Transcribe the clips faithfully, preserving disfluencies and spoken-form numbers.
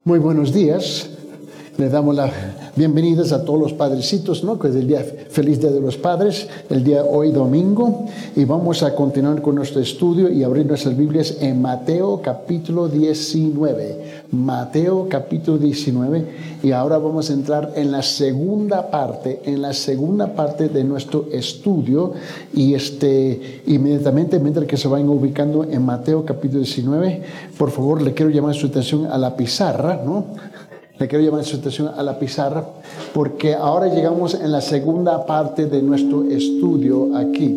Muy buenos días. Le damos las bienvenidas a todos los padrecitos, ¿no? Que es el día feliz día de los padres, el día hoy domingo, y vamos a continuar con nuestro estudio y abrir nuestras Biblias en Mateo capítulo diecinueve. Mateo capítulo diecinueve, y ahora vamos a entrar en la segunda parte, en la segunda parte de nuestro estudio, y este inmediatamente mientras que se vayan ubicando en Mateo capítulo diecinueve, por favor le quiero llamar su atención a la pizarra, ¿no? Le quiero llamar su atención a la pizarra porque ahora llegamos en la segunda parte de nuestro estudio aquí.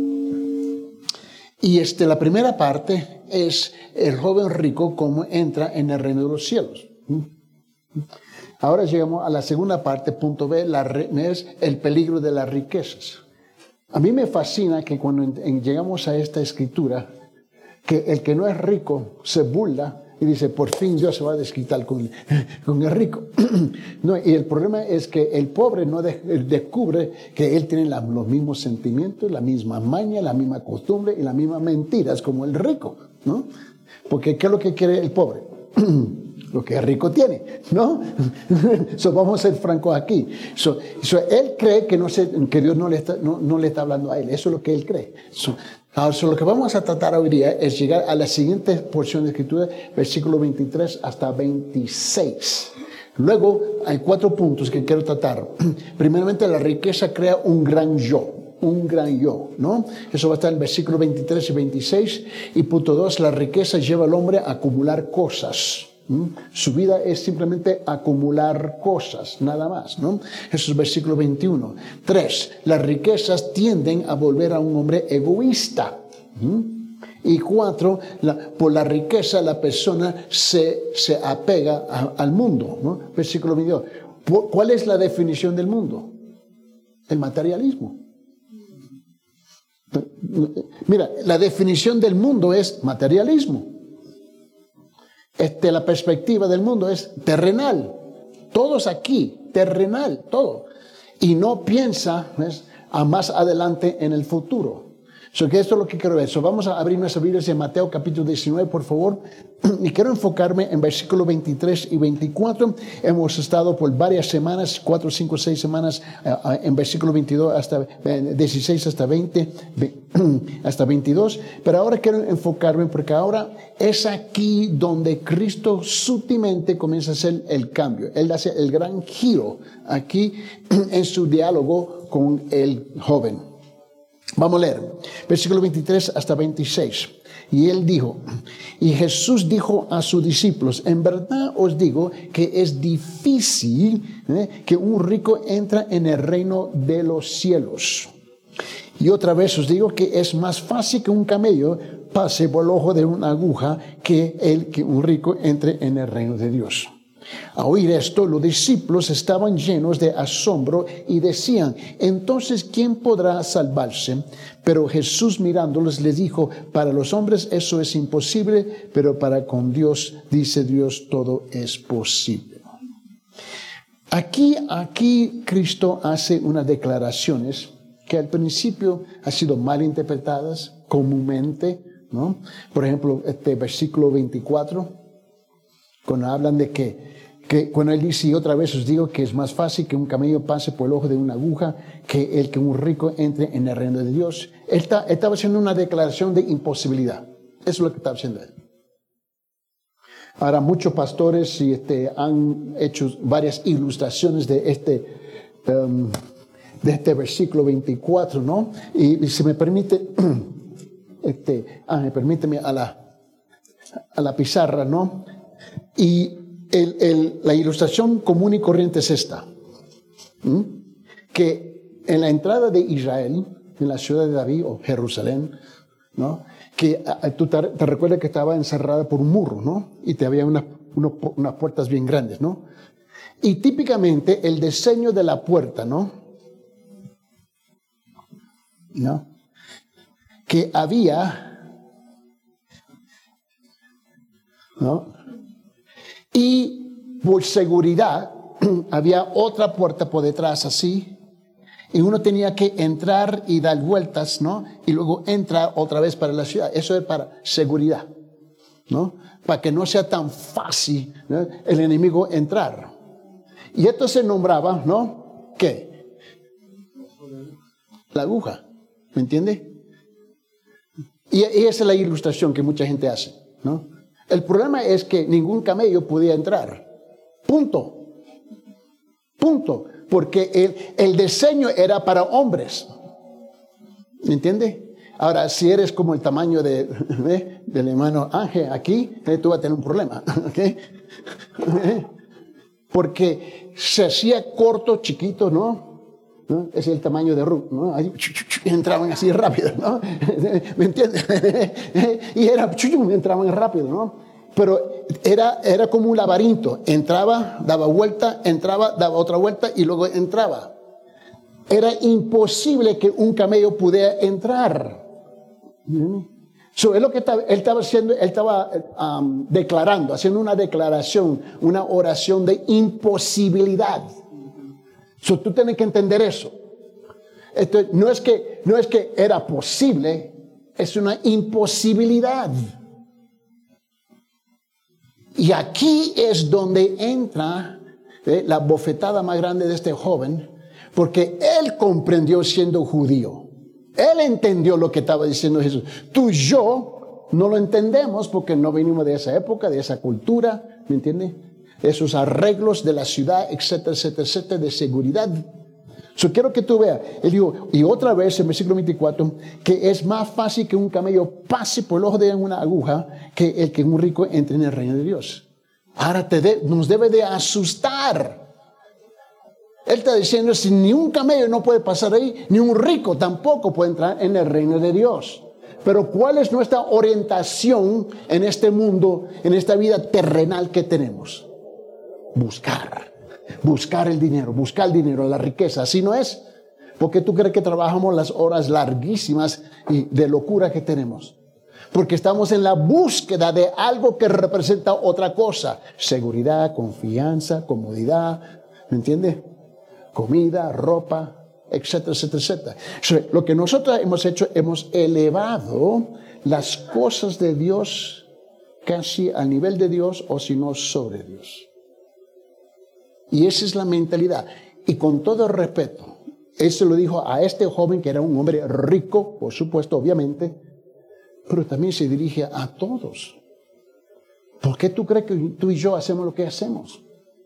Y este, la primera parte es el joven rico cómo entra en el reino de los cielos. Ahora llegamos a la segunda parte, punto B, la, es el peligro de las riquezas. A mí me fascina que cuando en, en, llegamos a esta escritura, que el que no es rico se burla y dice, por fin Dios se va a desquitar con, con el rico. No, y el problema es que el pobre no de, descubre que él tiene la, los mismos sentimientos, la misma maña, la misma costumbre y las mismas mentiras como el rico, ¿no? Porque ¿qué es lo que quiere el pobre? Lo que el rico tiene, ¿no? So, vamos a ser francos aquí. So, so, él cree que, no se, que Dios no le, está, no, no le está hablando a él. Eso es lo que él cree. So, Ahora, so, lo que vamos a tratar hoy día es llegar a la siguiente porción de escritura, versículo veintitrés hasta veintiséis. Luego hay cuatro puntos que quiero tratar. Primeramente, la riqueza crea un gran yo, un gran yo, ¿no? Eso va a estar en versículo veintitrés y veintiséis. Y punto dos, la riqueza lleva al hombre a acumular cosas. ¿Mm? Su vida es simplemente acumular cosas, nada más, ¿no? Eso es versículo veintiuno. Tres, las riquezas tienden a volver a un hombre egoísta. ¿Mm? Y cuatro, la, por la riqueza la persona se, se apega a, al mundo, ¿no? Versículo veintidós. ¿Cuál es la definición del mundo? El materialismo. Mira, la definición del mundo es materialismo. Este, la perspectiva del mundo es terrenal. Todos aquí, terrenal, todo. Y no piensa, ¿ves?, a más adelante en el futuro. So, que esto es lo que quiero ver. So, vamos a abrir nuestras Biblias en Mateo capítulo diecinueve, por favor. Y quiero enfocarme en versículos veintitrés y veinticuatro. Hemos estado por varias semanas, cuatro, cinco, seis semanas, uh, en versículo veintidós hasta uh, dieciséis hasta veinte, hasta veintidós. Pero ahora quiero enfocarme porque ahora es aquí donde Cristo sutilmente comienza a hacer el cambio. Él hace el gran giro aquí en su diálogo con el joven. Vamos a leer, versículo veintitrés hasta veintiséis. Y él dijo, y Jesús dijo a sus discípulos, en verdad os digo que es difícil ¿eh? que un rico entre en el reino de los cielos. Y otra vez os digo que es más fácil que un camello pase por el ojo de una aguja que el que un rico entre en el reino de Dios. A oír esto, los discípulos estaban llenos de asombro y decían, entonces, ¿quién podrá salvarse? Pero Jesús mirándolos les dijo, para los hombres eso es imposible, pero para con Dios, dice Dios, todo es posible. Aquí, aquí Cristo hace unas declaraciones que al principio han sido mal interpretadas comúnmente, ¿no? Por ejemplo, este versículo veinticuatro, cuando hablan de que Que cuando él dice, y otra vez os digo que es más fácil que un camello pase por el ojo de una aguja que el que un rico entre en el reino de Dios. Él, está, él estaba haciendo una declaración de imposibilidad. Eso es lo que estaba haciendo él. Ahora, muchos pastores y este, han hecho varias ilustraciones de este, um, de este versículo veinticuatro, ¿no? Y, y si me permite, este, ah, me permíteme a la, a la pizarra, ¿no? Y El, el, la ilustración común y corriente es esta, ¿Mm? que en la entrada de Israel, en la ciudad de David o Jerusalén, ¿no? que a, tú te, te recuerdas que estaba encerrada por un muro, ¿no? Y te había una, uno, unas puertas bien grandes, ¿no? Y típicamente el diseño de la puerta, ¿no? ¿no? que había, ¿no? Y por seguridad había otra puerta por detrás así. Y uno tenía que entrar y dar vueltas, ¿no? Y luego entrar otra vez para la ciudad. Eso es para seguridad. ¿no? Para que no sea tan fácil, ¿no?, el enemigo entrar. Y esto se nombraba, ¿no? ¿Qué? La aguja, ¿me entiende? Y, y esa es la ilustración que mucha gente hace, ¿no? El problema es que ningún camello podía entrar. Punto. Punto. Porque el, el diseño era para hombres. ¿Me entiende? Ahora, si eres como el tamaño de, ¿eh? del hermano Ángel aquí, ¿eh? tú vas a tener un problema. ¿Okay? ¿Eh? Porque se hacía corto, chiquito, ¿no? ¿No? Es el tamaño de Ruth, ¿no? Ahí, entraban así rápido, ¿no? ¿Me entiendes? Y era, entraban rápido, ¿no? Pero era, era como un laberinto. Entraba, daba vuelta, entraba, daba otra vuelta y luego entraba. Era imposible que un camello pudiera entrar. So, es lo que estaba, él estaba haciendo, él estaba um, declarando, haciendo una declaración, una oración de imposibilidad. So, tú tienes que entender eso. Esto no es que, no es que era posible, es una imposibilidad. Y aquí es donde entra eh, la bofetada más grande de este joven, porque él comprendió siendo judío. Él entendió lo que estaba diciendo Jesús. Tú y yo no lo entendemos porque no venimos de esa época, de esa cultura, ¿me entiendes? Esos arreglos de la ciudad, etcétera, etcétera, etcétera, de seguridad. So, quiero que tú veas, él dijo, y otra vez en versículo veinticuatro, que es más fácil que un camello pase por el ojo de una aguja que el que un rico entre en el reino de Dios. Ahora te de, nos debe de asustar. Él está diciendo, si ni un camello no puede pasar ahí, ni un rico tampoco puede entrar en el reino de Dios. Pero ¿cuál es nuestra orientación en este mundo, en esta vida terrenal que tenemos? Buscar. Buscar el dinero, buscar el dinero, la riqueza. ¿Así no es? ¿Por qué tú crees que trabajamos las horas larguísimas y de locura que tenemos? Porque estamos en la búsqueda de algo que representa otra cosa. Seguridad, confianza, comodidad, ¿me entiendes? Comida, ropa, etcétera, etcétera, etcétera. So, lo que nosotros hemos hecho, hemos elevado las cosas de Dios casi al nivel de Dios, o si no sobre Dios. Y esa es la mentalidad. Y con todo respeto, él se lo dijo a este joven que era un hombre rico, por supuesto, obviamente, pero también se dirige a todos. ¿Por qué tú crees que tú y yo hacemos lo que hacemos?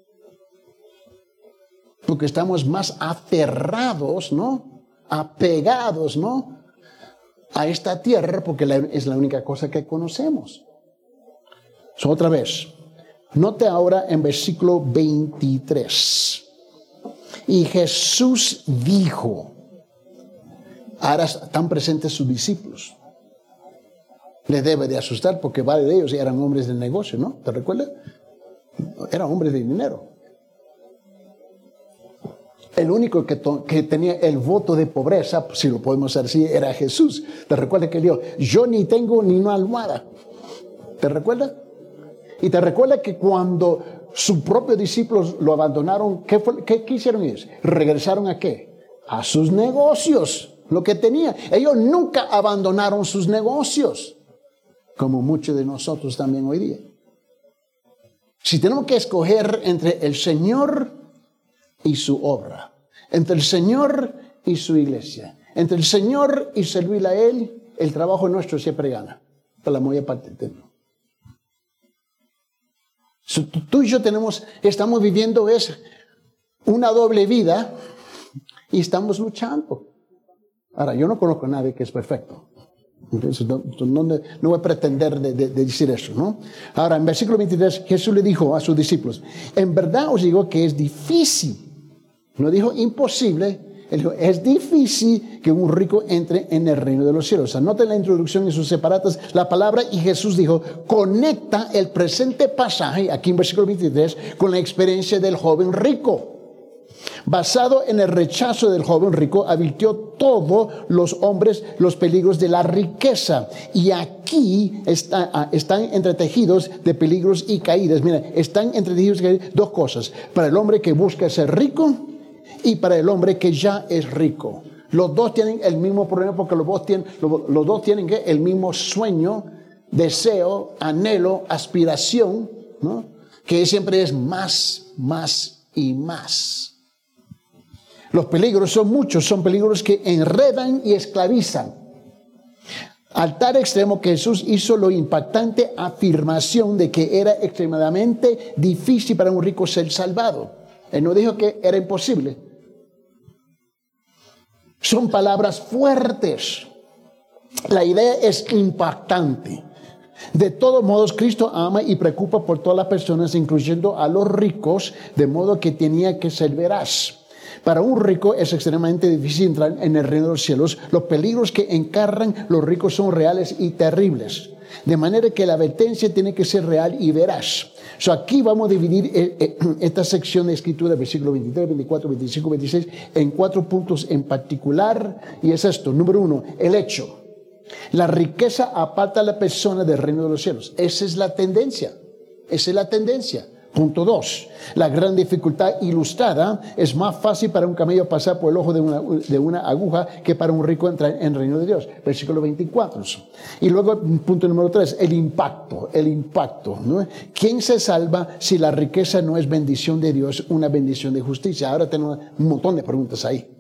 Porque estamos más aferrados, ¿no? Apegados, ¿no? A esta tierra, porque es la única cosa que conocemos. So, otra vez, note ahora en versículo veintitrés. Y Jesús dijo, ahora están presentes sus discípulos. Le debe de asustar porque varios de ellos eran hombres de negocio, ¿no? ¿Te recuerdas? Eran hombres de dinero. El único que, to- que tenía el voto de pobreza, si lo podemos decir así, era Jesús. ¿Te recuerdas que él dijo, yo ni tengo ni una almohada? ¿Te recuerdas? Y te recuerdas que cuando sus propios discípulos lo abandonaron, ¿qué, fue, qué, qué hicieron ellos? ¿Regresaron a qué? A sus negocios, lo que tenían. Ellos nunca abandonaron sus negocios, como muchos de nosotros también hoy día. Si tenemos que escoger entre el Señor y su obra, entre el Señor y su iglesia, entre el Señor y servirle a Él, el trabajo nuestro siempre gana, por la mayor parte del tiempo. So, tú y yo tenemos, estamos viviendo es una doble vida y estamos luchando. Ahora, yo no conozco a nadie que es perfecto. Entonces, no, no, no voy a pretender de, de, de decir eso, ¿no? Ahora, en versículo veintitrés, Jesús le dijo a sus discípulos, en verdad os digo que es difícil. No dijo imposible, él dijo, es difícil que un rico entre en el reino de los cielos. Anoten la introducción en sus separatas, la palabra, y Jesús dijo, conecta el presente pasaje, aquí en versículo veintitrés, con la experiencia del joven rico. Basado en el rechazo del joven rico, advirtió todos los hombres los peligros de la riqueza. Y aquí está, están entretejidos de peligros y caídas. Mira, están entretejidos de dos cosas. Para el hombre que busca ser rico y para el hombre que ya es rico. Los dos tienen el mismo problema porque los dos tienen, los, los dos tienen ¿qué? El mismo sueño deseo, anhelo, aspiración, ¿no? Que siempre es más, más y más. Los peligros son muchos, son peligros que enredan y esclavizan. Al tal extremo que Jesús hizo la impactante afirmación de que era extremadamente difícil para un rico ser salvado. Él no dijo que era imposible. Son palabras fuertes. La idea es impactante. De todos modos, Cristo ama y preocupa por todas las personas, incluyendo a los ricos, de modo que tenía que ser veraz. Para un rico es extremadamente difícil entrar en el reino de los cielos. Los peligros que encarnan los ricos son reales y terribles. De manera que la advertencia tiene que ser real y veraz. So, aquí vamos a dividir eh, eh, esta sección de escritura, versículos veintitrés, veinticuatro, veinticinco, veintiséis, en cuatro puntos en particular. Y es esto. Número uno, el hecho. La riqueza aparta a la persona del reino de los cielos. Esa es la tendencia. Esa es la tendencia. Punto dos, la gran dificultad ilustrada. Es más fácil para un camello pasar por el ojo de una, de una aguja que para un rico entrar en el reino de Dios. Versículo veinticuatro. Y luego, punto número tres, el impacto. El impacto, ¿no? ¿Quién se salva si la riqueza no es bendición de Dios, una bendición de justicia? Ahora tenemos un montón de preguntas ahí.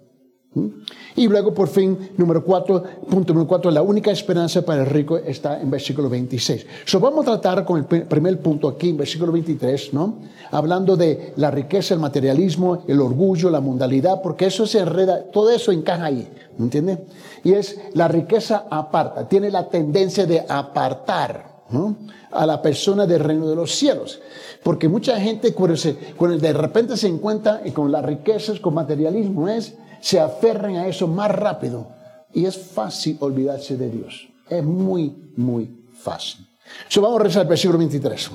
Y luego, por fin, número cuatro, punto número cuatro, la única esperanza para el rico está en versículo veintiséis. So, vamos a tratar con el primer punto aquí, en versículo veintitrés, ¿no? Hablando de la riqueza, el materialismo, el orgullo, la mundanalidad, porque eso se enreda, todo eso encaja ahí, ¿me entiende? Y es la riqueza aparta, tiene la tendencia de apartar, ¿no?, a la persona del reino de los cielos. Porque mucha gente, cuando, se, cuando de repente se encuentra con las riquezas, con materialismo, es... se aferran a eso más rápido y es fácil olvidarse de Dios. Es muy, muy fácil. So, vamos a rezar el versículo veintitrés.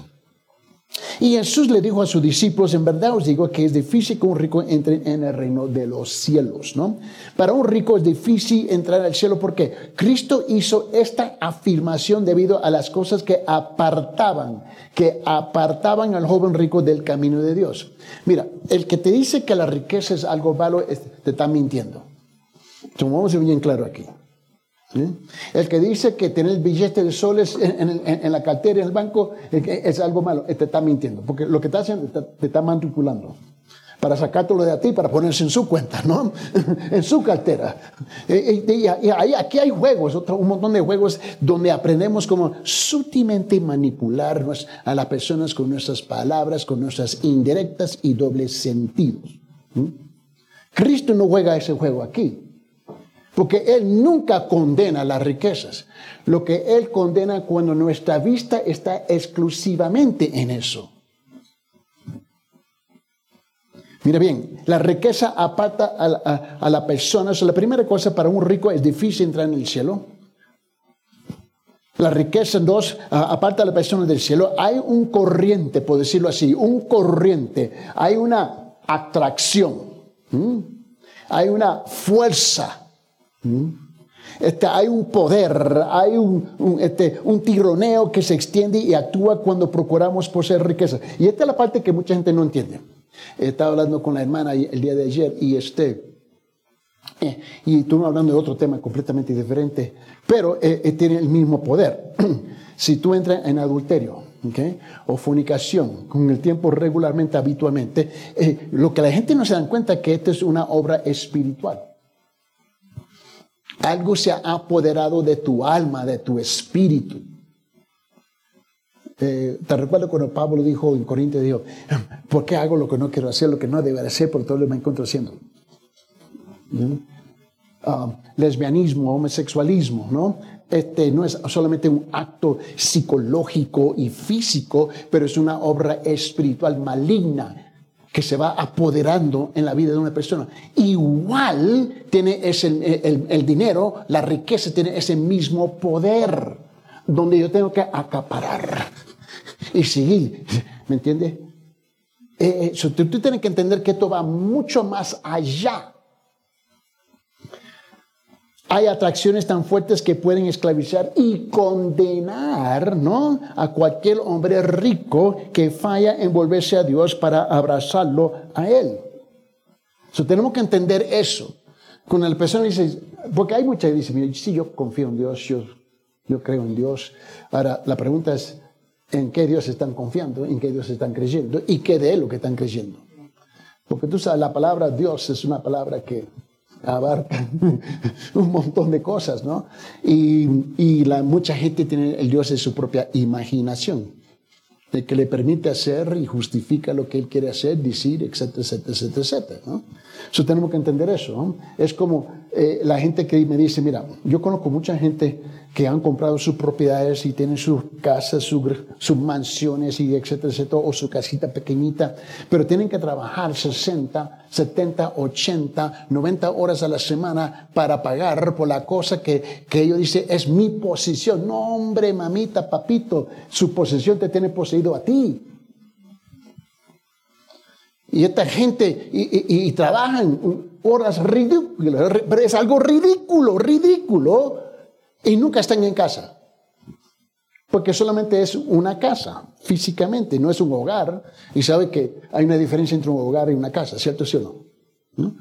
Y Jesús le dijo a sus discípulos: en verdad os digo que es difícil que un rico entre en el reino de los cielos, ¿no? Para un rico es difícil entrar al cielo porque Cristo hizo esta afirmación debido a las cosas que apartaban, que apartaban al joven rico del camino de Dios. Mira, el que te dice que la riqueza es algo malo, te está mintiendo. Entonces, vamos a ser bien claro aquí. ¿Sí? El que dice que tener billetes de soles en, en, en la cartera, en el banco, es algo malo, te está mintiendo. Porque lo que está haciendo, te, te está manipulando para sacártelo de a ti, para ponerse en su cuenta, ¿no? En su cartera. Y, y, y ahí, aquí hay juegos, otro, un montón de juegos donde aprendemos cómo sutilmente manipular a las personas con nuestras palabras, con nuestras indirectas y dobles sentidos. ¿Mm? Cristo no juega ese juego aquí. Porque Él nunca condena las riquezas. Lo que Él condena cuando nuestra vista está exclusivamente en eso. Mira bien, la riqueza aparta a la, a, a la persona. O sea, la primera cosa, para un rico es difícil entrar en el cielo. La riqueza, dos, aparta a la persona del cielo. Hay un corriente, por decirlo así, un corriente. Hay una atracción. ¿Mm? Hay una fuerza. Este, hay un poder, hay un, un, este, un tironeo que se extiende y actúa cuando procuramos poseer riqueza. Y esta es la parte que mucha gente no entiende. Estaba hablando con la hermana el día de ayer y este eh, y estuvimos hablando de otro tema completamente diferente, pero eh, eh, tiene el mismo poder. Si tú entras en adulterio, ¿okay?, o fornicación con el tiempo regularmente, habitualmente, eh, lo que la gente no se da cuenta es que esta es una obra espiritual. Algo se ha apoderado de tu alma, de tu espíritu. Eh, te recuerdo cuando Pablo dijo en Corintios, dijo: ¿por qué hago lo que no quiero hacer, lo que no debería hacer, por todo lo que me encuentro haciendo? ¿Mm? Uh, lesbianismo, homosexualismo, ¿no? Este no es solamente un acto psicológico y físico, pero es una obra espiritual maligna que se va apoderando en la vida de una persona. Igual tiene ese, el, el, el dinero, la riqueza tiene ese mismo poder, donde yo tengo que acaparar y seguir, ¿me entiendes? Eh, so, tú, tú tienes que entender que esto va mucho más allá. Hay atracciones tan fuertes que pueden esclavizar y condenar, ¿no?, a cualquier hombre rico que falla en volverse a Dios para abrazarlo a Él. So, tenemos que entender eso. Cuando la persona dice, porque hay mucha gente que dice: mira, si yo confío en Dios, yo Yo creo en Dios. Ahora, la pregunta es, ¿en qué Dios están confiando? ¿En qué Dios están creyendo? ¿Y qué de Él lo que están creyendo? Porque tú sabes, la palabra Dios es una palabra que abarca un montón de cosas, ¿no? Y, y la, mucha gente tiene el Dios de su propia imaginación, de que le permite hacer y justifica lo que Él quiere hacer, decir, etcétera, etcétera, etcétera, etcétera, ¿no? Eso tenemos que entender eso, ¿no? Es como eh, la gente que me dice, mira, yo conozco mucha gente que han comprado sus propiedades y tienen sus casas, sus, sus mansiones y etcétera, etcétera, o su casita pequeñita, pero tienen que trabajar sesenta, setenta, ochenta, noventa horas a la semana para pagar por la cosa que, que ellos dicen es mi posesión. No, hombre, mamita, papito, su posesión te tiene poseído a ti. Y esta gente y, y, y trabajan horas ridículas, pero es algo ridículo, ridículo, y nunca están en casa. Porque solamente es una casa, físicamente, no es un hogar. Y sabe que hay una diferencia entre un hogar y una casa, ¿cierto sí o no? ¿No?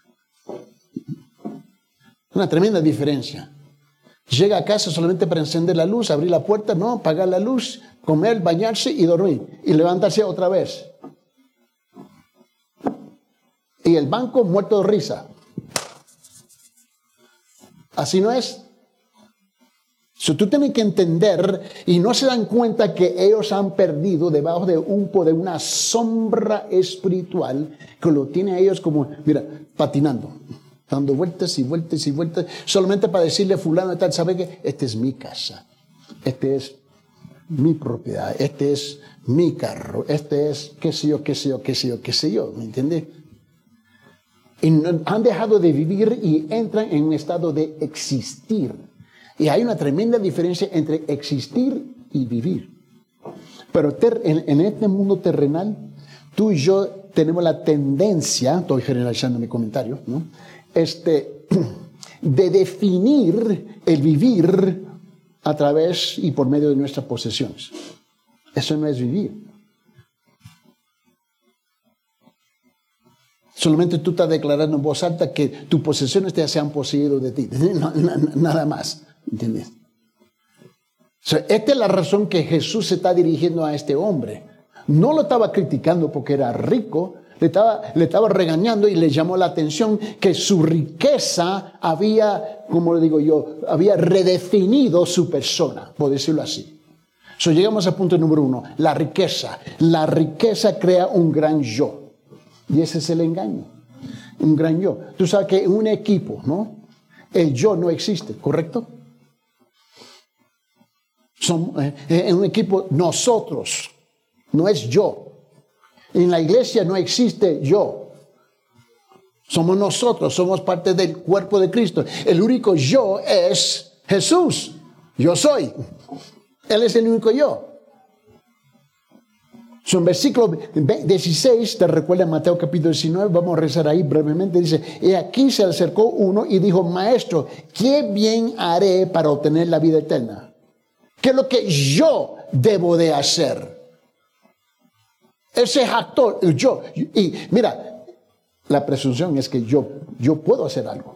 Una tremenda diferencia. Llega a casa solamente para encender la luz, abrir la puerta, no, apagar la luz, comer, bañarse y dormir. Y levantarse otra vez. Y el banco muerto de risa. Así no es. So, tú tienes que entender y no se dan cuenta que ellos han perdido debajo de un poder, una sombra espiritual que lo tiene a ellos como, mira, patinando, dando vueltas y vueltas y vueltas, solamente para decirle a fulano tal, ¿sabe qué? Esta es mi casa, este es mi propiedad, este es mi carro, este es qué sé yo, qué sé yo, qué sé yo, qué sé yo, ¿me entiendes? Y no, han dejado de vivir y entran en un estado de existir. Y hay una tremenda diferencia entre existir y vivir. Pero ter, en, en este mundo terrenal, tú y yo tenemos la tendencia, estoy generalizando mi comentario, ¿no? Este, de definir el vivir a través y por medio de nuestras posesiones. Eso no es vivir. Solamente tú estás declarando en voz alta que tus posesiones te se han poseído de ti. No, no, nada más. ¿Entiendes? O sea, esta es la razón que Jesús se está dirigiendo a este hombre. No lo estaba criticando porque era rico, le estaba, le estaba regañando y le llamó la atención que su riqueza había, como le digo yo, había redefinido su persona, por decirlo así. So, llegamos al punto número uno, la riqueza. La riqueza crea un gran yo. Y ese es el engaño, un gran yo. Tú sabes que en un equipo, ¿no? El yo no existe, ¿correcto? Son, eh, en un equipo, nosotros, no es yo. En la iglesia no existe yo. Somos nosotros, somos parte del cuerpo de Cristo. El único yo es Jesús. Yo soy. Él es el único yo. So, en versículo dieciséis, te recuerda en Mateo capítulo diecinueve, vamos a rezar ahí brevemente, dice, y aquí se acercó uno y dijo, maestro, ¿qué bien haré para obtener la vida eterna? ¿Qué es lo que yo debo de hacer? Ese actor, yo, y mira, la presunción es que yo, yo puedo hacer algo.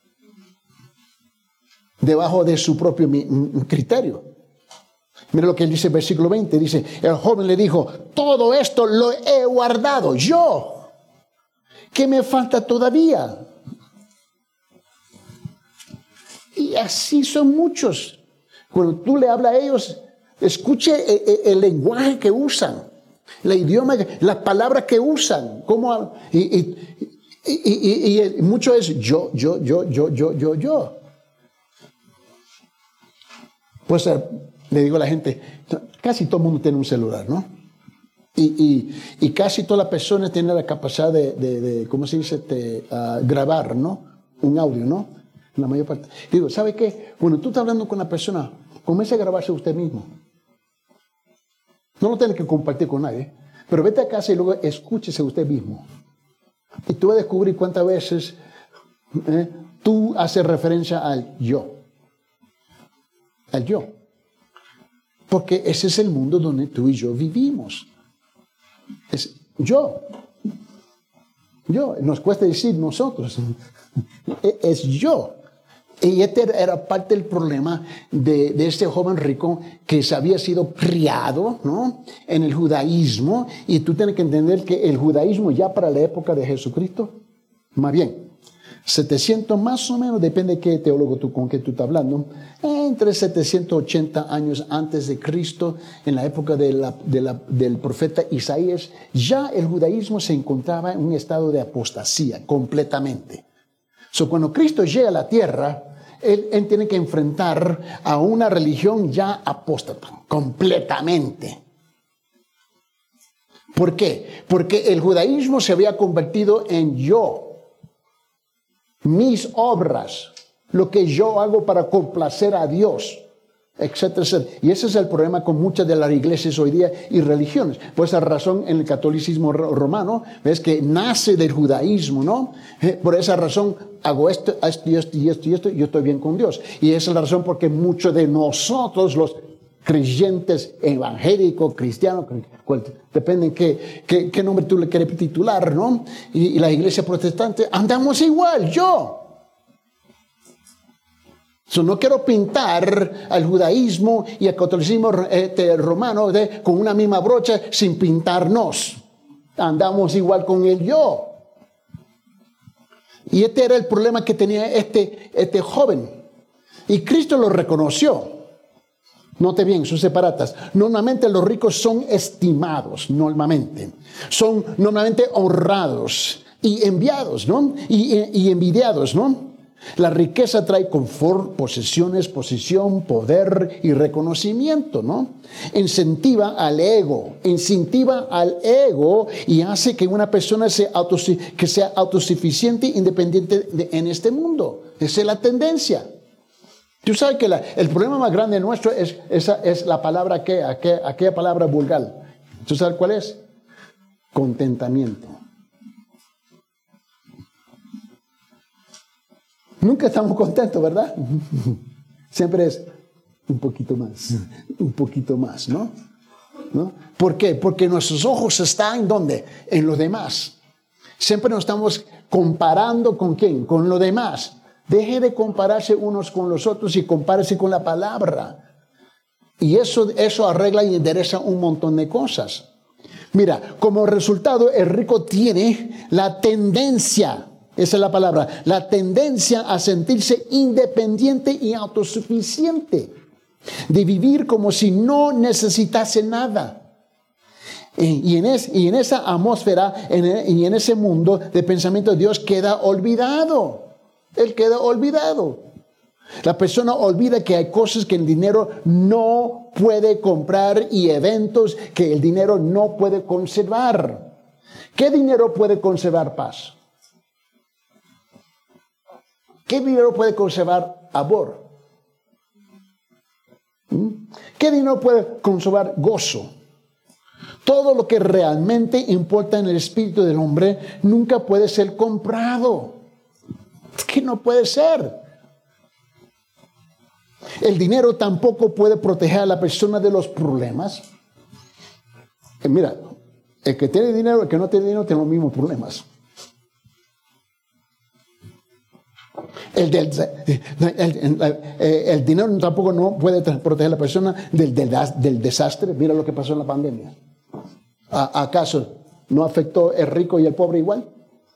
Debajo de su propio mi, mi criterio. Mira lo que dice el versículo veinte, dice, el joven le dijo, todo esto lo he guardado yo. ¿Qué me falta todavía? Y así son muchos. Cuando tú le hablas a ellos, escuche el, el, el lenguaje que usan, el idioma, las palabras que usan. Cómo, y, y, y, y, y mucho es yo, yo, yo, yo, yo, yo, yo. Pues le digo a la gente, casi todo el mundo tiene un celular, ¿no? Y, y, y casi todas las personas tienen la capacidad de, de, de ¿cómo se dice? De, uh, grabar, ¿no? Un audio, ¿no? La mayor parte. Digo, ¿sabe qué? Bueno, tú estás hablando con una persona, comience a grabarse usted mismo. No lo tiene que compartir con nadie, pero vete a casa y luego escúchese usted mismo. Y tú vas a descubrir cuántas veces eh, tú haces referencia al yo. Al yo. Porque ese es el mundo donde tú y yo vivimos. Es yo. Yo. Nos cuesta decir nosotros. Es yo. Y este era parte del problema de, de este joven rico que se había sido criado, ¿no?, en el judaísmo. Y tú tienes que entender que el judaísmo ya para la época de Jesucristo, más bien, setecientos más o menos, depende de qué teólogo tú, con qué tú estás hablando, entre setecientos ochenta años antes de Cristo, en la época de la, de la, del profeta Isaías, ya el judaísmo se encontraba en un estado de apostasía completamente. So, cuando Cristo llega a la tierra, él, él tiene que enfrentar a una religión ya apóstata, completamente. ¿Por qué? Porque el judaísmo se había convertido en yo, mis obras, lo que yo hago para complacer a Dios, etcétera, etcétera. Y ese es el problema con muchas de las iglesias hoy día y religiones. Por esa razón, en el catolicismo romano, ves que nace del judaísmo, ¿no? Por esa razón, hago esto, esto y esto y esto y esto, y yo estoy bien con Dios. Y esa es la razón porque muchos de nosotros, los creyentes evangélicos, cristianos, depende qué, qué, qué nombre tú le quieres titular, ¿no? Y, y la iglesia protestante, andamos igual, yo. So, no quiero pintar al judaísmo y al catolicismo este, romano de, con una misma brocha sin pintarnos. Andamos igual con el yo. Y este era el problema que tenía este, este joven. Y Cristo lo reconoció. Note bien, sus separatas. Normalmente los ricos son estimados, normalmente. Son normalmente honrados y enviados, ¿no? Y, y, y envidiados, ¿no? La riqueza trae confort, posesiones, posición, poder y reconocimiento, ¿no? Incentiva al ego, incentiva al ego y hace que una persona sea, autos, que sea autosuficiente, independiente de, en este mundo. Esa es la tendencia. Tú sabes que la, el problema más grande nuestro es, esa, es la palabra que, aquella, aquella palabra vulgar. ¿Tú sabes cuál es? Contentamiento. Nunca estamos contentos, ¿verdad? Siempre es un poquito más, un poquito más, ¿no? ¿No? ¿Por qué? Porque nuestros ojos están ¿en dónde? En los demás. Siempre nos estamos comparando ¿con quién? Con los demás. Deje de compararse unos con los otros y compárese con la palabra. Y eso, eso arregla y endereza un montón de cosas. Mira, como resultado, el rico tiene la tendencia, esa es la palabra, la tendencia a sentirse independiente y autosuficiente, de vivir como si no necesitase nada. Y en, es, y en esa atmósfera en, y en ese mundo de pensamiento, Dios queda olvidado. Él queda olvidado. La persona olvida que hay cosas que el dinero no puede comprar y eventos que el dinero no puede conservar. ¿Qué dinero puede conservar paz? ¿Qué dinero puede conservar amor? ¿Mm? ¿Qué dinero puede conservar gozo? Todo lo que realmente importa en el espíritu del hombre nunca puede ser comprado. Es que no puede ser. El dinero tampoco puede proteger a la persona de los problemas. Eh, mira, el que tiene dinero, el que no tiene dinero, tiene los mismos problemas. El, del, el, el, el, el dinero tampoco no puede proteger a la persona del, del, del desastre. Mira lo que pasó en la pandemia. ¿Acaso no afectó el rico y el pobre igual?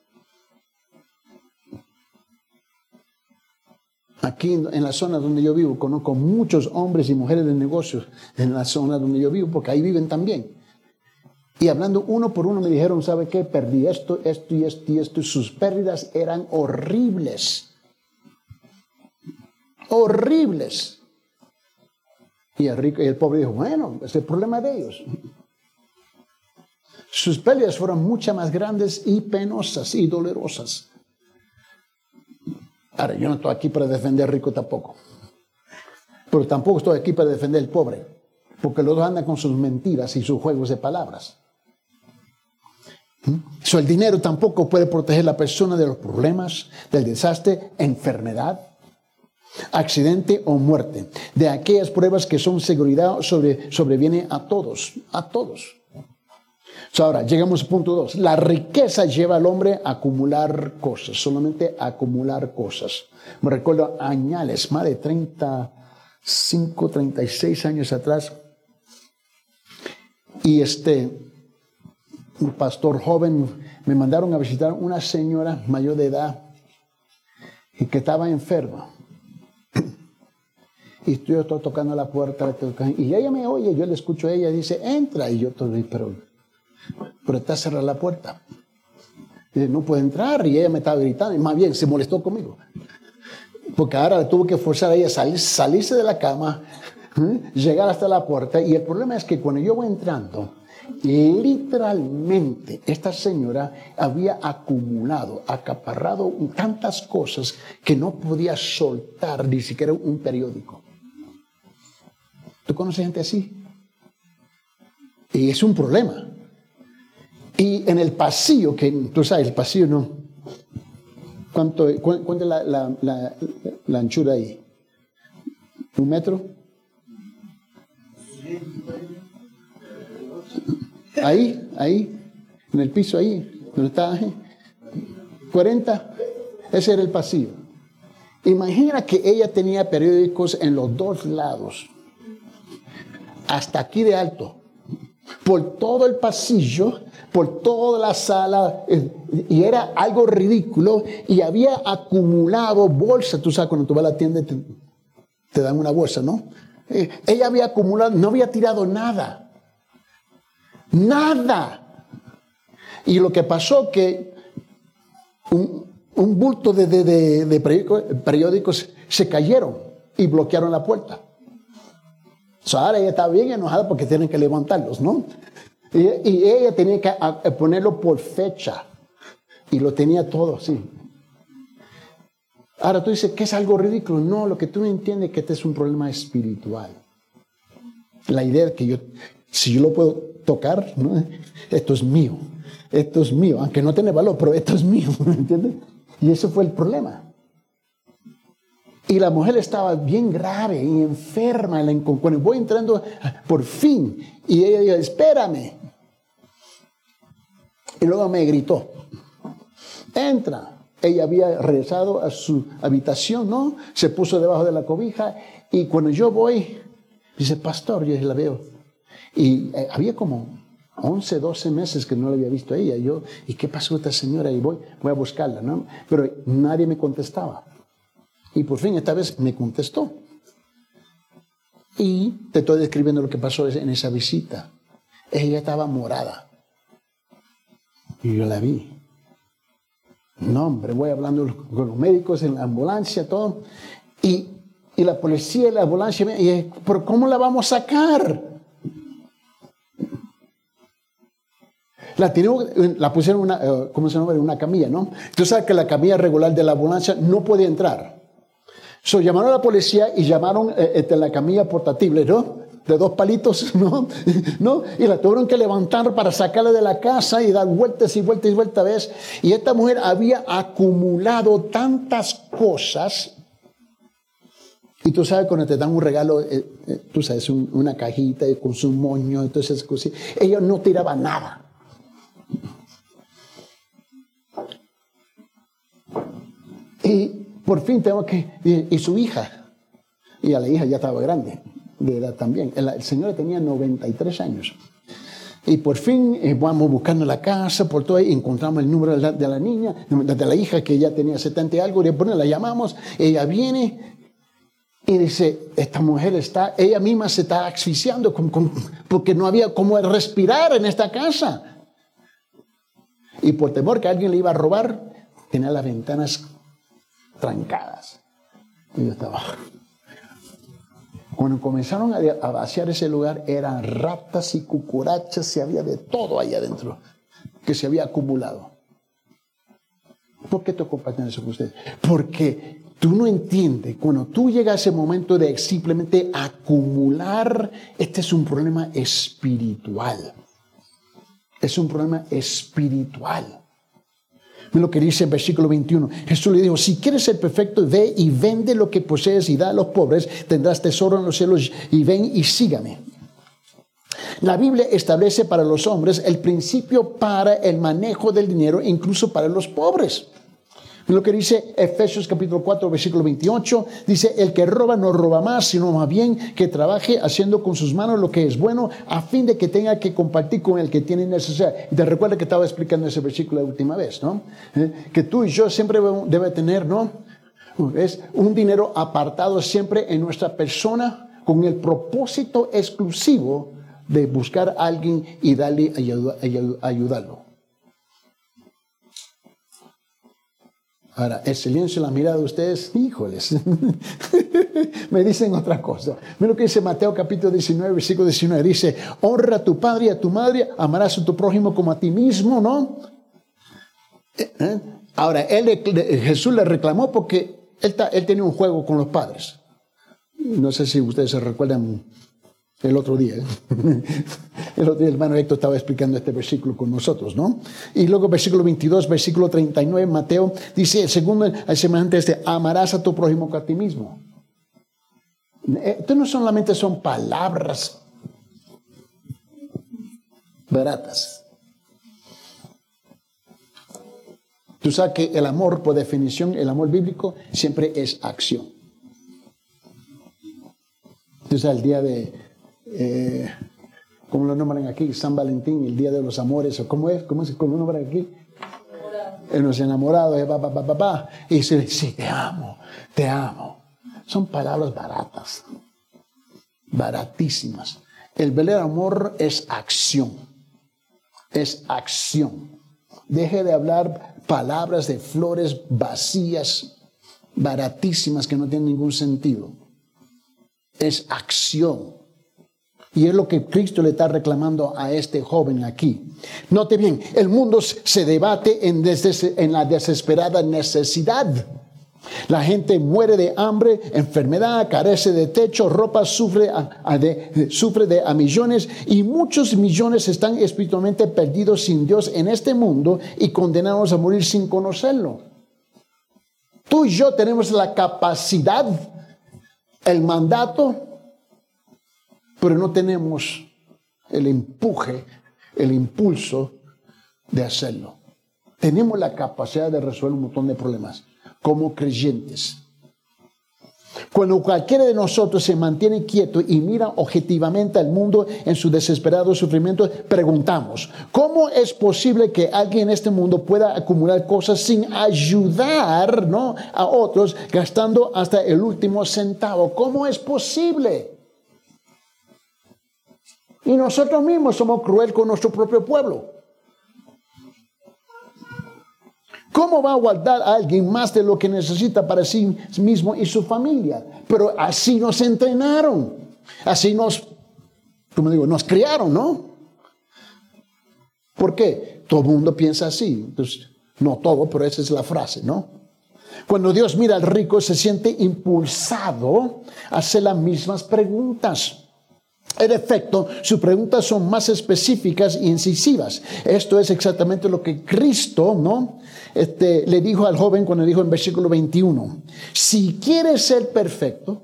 Aquí en la zona donde yo vivo, conozco muchos hombres y mujeres de negocios en la zona donde yo vivo, porque ahí viven también. Y hablando uno por uno me dijeron, ¿sabe qué? Perdí esto, esto y esto y esto. Sus pérdidas eran horribles. Horribles. Y el rico y el pobre dijo, bueno, es el problema de ellos. Sus pérdidas fueron mucho más grandes y penosas y dolorosas. Ahora, yo no estoy aquí para defender al rico tampoco. Pero tampoco estoy aquí para defender al pobre. Porque los dos andan con sus mentiras y sus juegos de palabras. ¿Mm? So, el dinero tampoco puede proteger a la persona de los problemas, del desastre, enfermedad, accidente o muerte. De aquellas pruebas que son seguridad sobre, sobreviene a todos. A todos. So, ahora, llegamos al punto dos. La riqueza lleva al hombre a acumular cosas, solamente a acumular cosas. Me recuerdo añales, más de treinta y cinco, treinta y seis años atrás. Y este, un pastor joven, me mandaron a visitar una señora mayor de edad y que estaba enferma. Y estoy, estoy tocando la puerta, y ella me oye, yo le escucho a ella, dice, entra. Y yo estoy, pero, pero está cerrada la puerta. Y dice, no puede entrar. Y ella me estaba gritando, y más bien se molestó conmigo. Porque ahora tuve que forzar a ella a salir, salirse de la cama, ¿eh? Llegar hasta la puerta. Y el problema es que cuando yo voy entrando, literalmente esta señora había acumulado, acaparrado tantas cosas que no podía soltar ni siquiera un periódico. ¿Tú conoces gente así? Y es un problema. Y en el pasillo, que tú sabes, el pasillo no. ¿Cuánto, cu ¿Cuánto es la, la, la, la anchura ahí? ¿Un metro? Ahí, ahí, en el piso ahí, donde está, ¿eh? cuarenta, ese era el pasillo. Imagina que ella tenía periódicos en los dos lados, hasta aquí de alto, por todo el pasillo, por toda la sala, eh, y era algo ridículo, y había acumulado bolsas. Tú sabes, cuando tú vas a la tienda te, te dan una bolsa, ¿no? Eh, ella había acumulado, no había tirado nada. Nada. Y lo que pasó que un, un bulto de, de, de, de periódicos, periódicos se cayeron y bloquearon la puerta. So, ahora ella estaba bien enojada porque tienen que levantarlos, ¿no? Y, y ella tenía que a, a ponerlo por fecha. Y lo tenía todo así. Ahora tú dices que es algo ridículo. No, lo que tú no entiendes es que este es un problema espiritual. La idea es que yo, si yo lo puedo tocar, ¿no? Esto es mío, esto es mío, aunque no tiene valor, pero esto es mío, ¿me entiendes? Y ese fue el problema. Y la mujer estaba bien grave y enferma. Cuando voy entrando, por fin, y ella dijo, espérame. Y luego me gritó, entra. Ella había regresado a su habitación, ¿no? Se puso debajo de la cobija, y cuando yo voy, dice, pastor, yo la veo. Y eh, había como once, doce meses que no la había visto a ella. Yo, ¿y qué pasó esta señora? Y voy, voy a buscarla, ¿no? Pero nadie me contestaba. Y por fin esta vez me contestó. Y te estoy describiendo lo que pasó en esa visita. Ella estaba morada. Y yo la vi. No, hombre, voy hablando con los médicos en la ambulancia, todo. Y, y la policía y la ambulancia, y, ¿pero cómo la vamos a sacar? La, tiró, la pusieron una, uh, ¿cómo se llama? Una camilla, ¿no? Tú sabes que la camilla regular de la ambulancia no puede entrar. So, llamaron a la policía y llamaron eh, este, la camilla portable, ¿no? De dos palitos, ¿no? ¿no? Y la tuvieron que levantar para sacarla de la casa y dar vueltas y vueltas y vueltas. ¿Ves? Y esta mujer había acumulado tantas cosas. Y tú sabes, cuando te dan un regalo, eh, eh, tú sabes, un, una cajita con su moño, entonces, ella no tiraba nada. Y por fin tengo que, y, y su hija, y a la hija ya estaba grande, de edad también. El, el señor tenía noventa y tres años. Y por fin eh, vamos buscando la casa, por todo ahí, encontramos el número de la, de la niña, de la hija que ya tenía setenta y algo, y después la llamamos, ella viene y dice, esta mujer está, ella misma se está asfixiando con, con, porque no había cómo respirar en esta casa. Y por temor que alguien le iba a robar, tenía las ventanas trancadas. Y yo estaba. Cuando comenzaron a, a vaciar ese lugar, eran ratas y cucarachas, y había de todo ahí adentro que se había acumulado. ¿Por qué estoy compartiendo eso con ustedes? Porque tú no entiendes, cuando tú llegas a ese momento de simplemente acumular, este es un problema espiritual. Es un problema espiritual. Lo que dice el versículo veintiuno. Jesús le dijo, si quieres ser perfecto, ve y vende lo que posees y da a los pobres, tendrás tesoro en los cielos, y ven y sígame. La Biblia establece para los hombres el principio para el manejo del dinero, incluso para los pobres. Lo que dice Efesios capítulo cuatro, versículo veintiocho, dice, el que roba no roba más, sino más bien que trabaje haciendo con sus manos lo que es bueno, a fin de que tenga que compartir con el que tiene necesidad. Y te recuerda que estaba explicando ese versículo la última vez, ¿no? ¿Eh? Que tú y yo siempre debe tener, ¿no? Es un dinero apartado siempre en nuestra persona con el propósito exclusivo de buscar a alguien y darle ayuda, ayudarlo. Ahora, el silencio, la mirada de ustedes, híjoles, me dicen otra cosa. Mira lo que dice Mateo capítulo diecinueve, versículo diecinueve. Dice, honra a tu padre y a tu madre, amarás a tu prójimo como a ti mismo, ¿no? ¿Eh? Ahora, él, Jesús le reclamó porque él, él tenía un juego con los padres. No sé si ustedes se recuerdan el otro día. ¿eh? El otro día el hermano Héctor estaba explicando este versículo con nosotros, ¿no? Y luego versículo veintidós, versículo treinta y nueve, Mateo dice, el segundo, el semejante este, amarás a tu prójimo como a ti mismo. Esto no solamente son palabras baratas. Tú sabes que el amor, por definición, el amor bíblico siempre es acción. Tú sabes, el día de Eh, ¿cómo lo nombran aquí? San Valentín, el día de los amores, o ¿cómo es? ¿Cómo es? ¿Cómo lo nombran aquí? En los enamorados, pa, pa, pa, pa, pa, y dice, sí, te amo, te amo. Son palabras baratas, baratísimas. El verdadero amor es acción, es acción. Deje de hablar palabras de flores vacías, baratísimas, que no tienen ningún sentido. Es acción. Y es lo que Cristo le está reclamando a este joven aquí. Note bien, el mundo se debate en, des- en la desesperada necesidad. La gente muere de hambre, enfermedad, carece de techo, ropa, sufre, a, a de, sufre de a millones, y muchos millones están espiritualmente perdidos sin Dios en este mundo y condenados a morir sin conocerlo. Tú y yo tenemos la capacidad, el mandato, pero no tenemos el empuje, el impulso de hacerlo. Tenemos la capacidad de resolver un montón de problemas como creyentes. Cuando cualquiera de nosotros se mantiene quieto y mira objetivamente al mundo en su desesperado sufrimiento, preguntamos, ¿cómo es posible que alguien en este mundo pueda acumular cosas sin ayudar, ¿no?, a otros, gastando hasta el último centavo? ¿Cómo es posible? Y nosotros mismos somos crueles con nuestro propio pueblo. ¿Cómo va a guardar a alguien más de lo que necesita para sí mismo y su familia? Pero así nos entrenaron. Así nos, como digo, nos criaron, ¿no? ¿Por qué? Todo el mundo piensa así. Entonces, no todo, pero esa es la frase, ¿no? Cuando Dios mira al rico, se siente impulsado a hacer las mismas preguntas. En efecto, sus preguntas son más específicas e incisivas. Esto es exactamente lo que Cristo, ¿no?, este, le dijo al joven cuando dijo en versículo veintiuno, si quieres ser perfecto,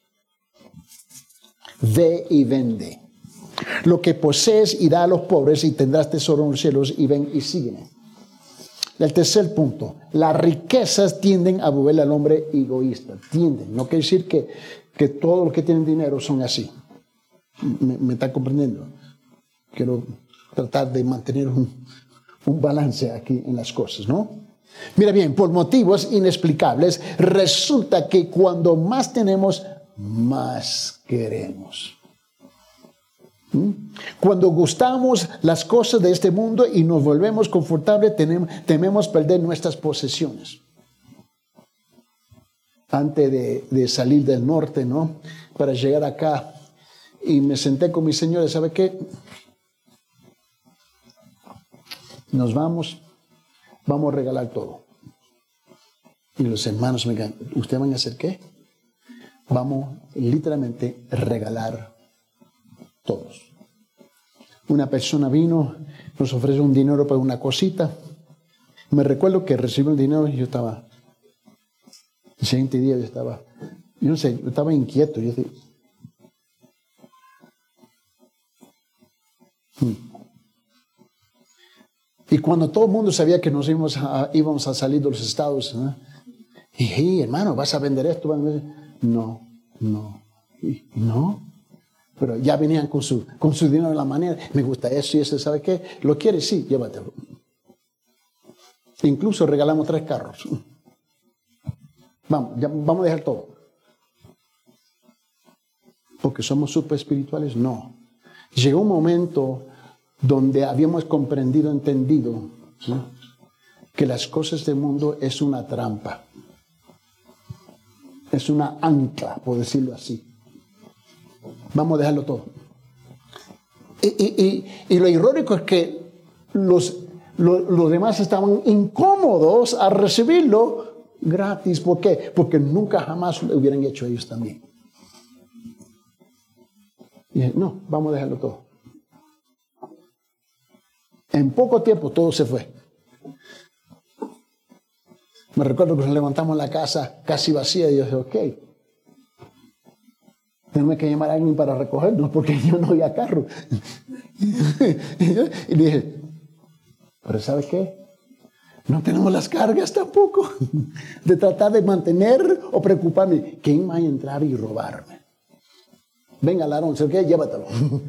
ve y vende lo que posees y da a los pobres y tendrás tesoro en los cielos, y ven y sígueme. El tercer punto, las riquezas tienden a volver al hombre egoísta. Tienden, no quiere decir que, que todos los que tienen dinero son así. Me, me está comprendiendo. Quiero tratar de mantener un, un balance aquí en las cosas, ¿no? Mira bien, por motivos inexplicables, resulta que cuando más tenemos, más queremos. ¿Mm? Cuando gustamos las cosas de este mundo y nos volvemos confortables, tenemos, tememos perder nuestras posesiones. Antes de, de salir del norte, ¿no?, para llegar acá, y me senté con mis señores, ¿sabe qué? Nos vamos, vamos a regalar todo. Y los hermanos me dijeron, ¿ustedes van a hacer qué? Vamos literalmente a regalar todos. Una persona vino, nos ofreció un dinero para una cosita. Me recuerdo que recibí el dinero y yo estaba, el siguiente día yo estaba, yo no sé, yo estaba inquieto. Yo decía, Y cuando todo el mundo sabía que nos íbamos a, íbamos a salir de los estados, ¿eh? Y hey, hermano, ¿vas a vender esto? No, no, no. Pero ya venían con su, con su dinero de la manera. Me gusta eso y eso, ¿sabe qué? ¿Lo quieres? Sí, llévatelo. Incluso regalamos tres carros. Vamos, ya, vamos a dejar todo. Porque somos super espirituales. No. Llegó un momento donde habíamos comprendido, entendido, ¿sí?, que las cosas del mundo es una trampa. Es una ancla, por decirlo así. Vamos a dejarlo todo. Y, y, y, y lo irónico es que los, lo, los demás estaban incómodos a recibirlo gratis. ¿Por qué? Porque nunca jamás lo hubieran hecho ellos también. Y dije, no, vamos a dejarlo todo. En poco tiempo todo se fue. Me recuerdo que nos levantamos la casa casi vacía y yo dije, ok, tenemos que llamar a alguien para recogernos porque yo no había carro. Y dije, pero ¿sabes qué? No tenemos las cargas tampoco de tratar de mantener o preocuparme. ¿Quién va a entrar y robarme? Venga, ladrón, ¿sabes qué? Llévatelo.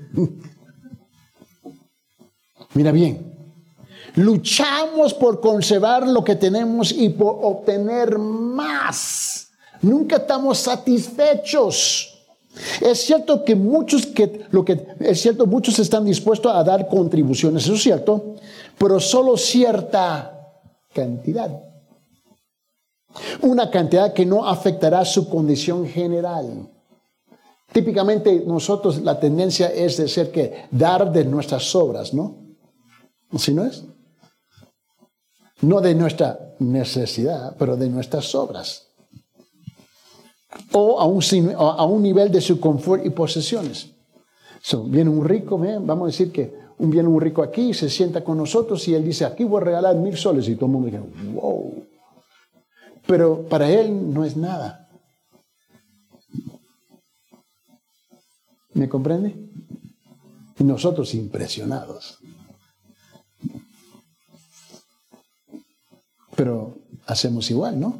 Mira bien. Luchamos por conservar lo que tenemos y por obtener más. Nunca estamos satisfechos. Es cierto que muchos que lo que es cierto muchos están dispuestos a dar contribuciones, eso es cierto, pero solo cierta cantidad. Una cantidad que no afectará su condición general. Típicamente nosotros la tendencia es de ser que dar de nuestras obras, ¿no? ¿Así no es? No de nuestra necesidad, pero de nuestras obras. O a un, a un nivel de su confort y posesiones. So, viene un rico, ¿eh? Vamos a decir que un, viene un rico aquí, se sienta con nosotros y él dice, aquí voy a regalar mil soles. Y todo el mundo dice, wow. Pero para él no es nada. ¿Me comprende? Y nosotros impresionados. Pero hacemos igual, ¿no?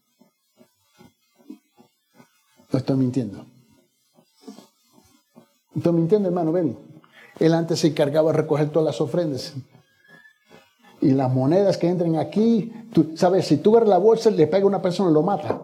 ¿O estoy mintiendo? Estoy mintiendo, hermano, ven. Él antes se encargaba de recoger todas las ofrendas. Y las monedas que entren aquí, tú sabes, si tú agarras la bolsa, le pega a una persona y lo mata.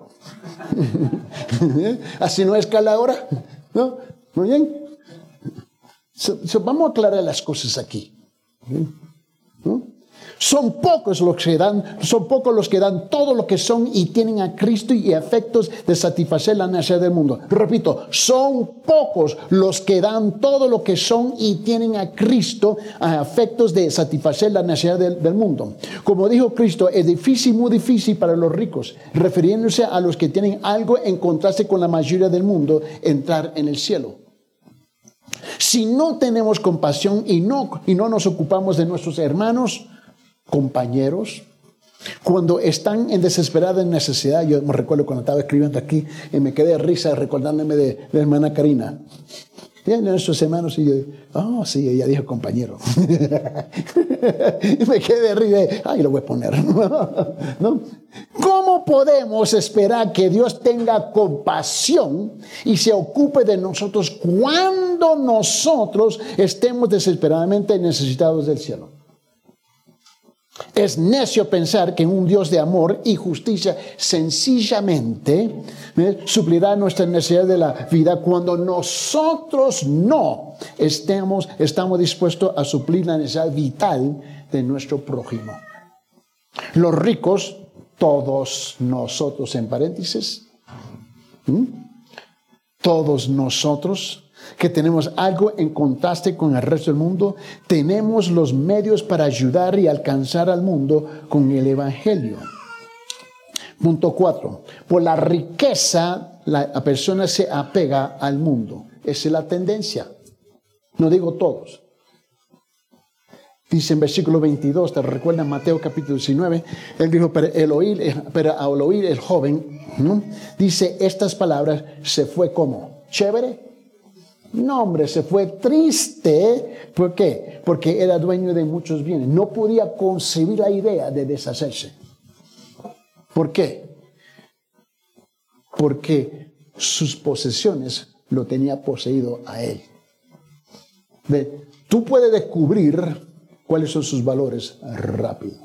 Así no es que a la hora, ¿no? Muy bien. So, so vamos a aclarar las cosas aquí. ¿No? Son pocos los que dan, son pocos los que dan todo lo que son y tienen a Cristo y efectos de satisfacer la necesidad del mundo. Repito, son pocos los que dan todo lo que son y tienen a Cristo a efectos de satisfacer la necesidad del, del mundo. Como dijo Cristo, es difícil, muy difícil para los ricos, refiriéndose a los que tienen algo en contraste con la mayoría del mundo, entrar en el cielo. Si no tenemos compasión y no, y no nos ocupamos de nuestros hermanos, compañeros, cuando están en desesperada necesidad, yo me recuerdo cuando estaba escribiendo aquí y me quedé de risa recordándome de, de la hermana Karina. Y de nuestros hermanos, y yo, oh, sí, ella dijo compañero. Y me quedé de risa, ay, lo voy a poner. ¿No? ¿Cómo podemos esperar que Dios tenga compasión y se ocupe de nosotros cuando nosotros estemos desesperadamente necesitados del cielo? Es necio pensar que un Dios de amor y justicia sencillamente ¿eh? suplirá nuestra necesidad de la vida cuando nosotros no estemos, estamos dispuestos a suplir la necesidad vital de nuestro prójimo. Los ricos, todos nosotros en paréntesis, ¿Mm? todos nosotros que tenemos algo en contraste con el resto del mundo, tenemos los medios para ayudar y alcanzar al mundo con el Evangelio. Punto cuatro. Por la riqueza, la, la persona se apega al mundo. Esa es la tendencia. No digo todos. Dice en versículo veintidós, te recuerdan Mateo capítulo diecinueve, él dijo, pero, el oír, pero al oír el joven, ¿no? dice estas palabras, se fue como, chévere. No, hombre, se fue triste. ¿Por qué? Porque era dueño de muchos bienes. No podía concebir la idea de deshacerse. ¿Por qué? Porque sus posesiones lo tenía poseído a él. Ve, tú puedes descubrir cuáles son sus valores rápido.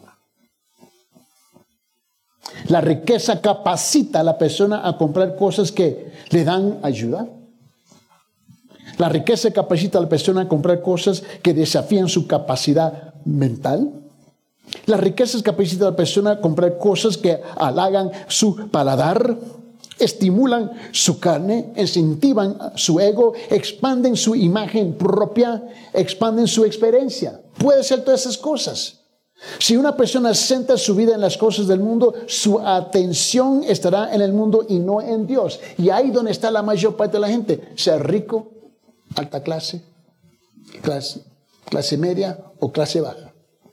La riqueza capacita a la persona a comprar cosas que le dan ayuda. La riqueza capacita a la persona a comprar cosas que desafían su capacidad mental. La riqueza capacita a la persona a comprar cosas que halagan su paladar, estimulan su carne, incentivan su ego, expanden su imagen propia, expanden su experiencia. Puede ser todas esas cosas. Si una persona centra su vida en las cosas del mundo, su atención estará en el mundo y no en Dios. Y ahí donde está la mayor parte de la gente, sea rico, alta clase, clase, clase media o clase baja.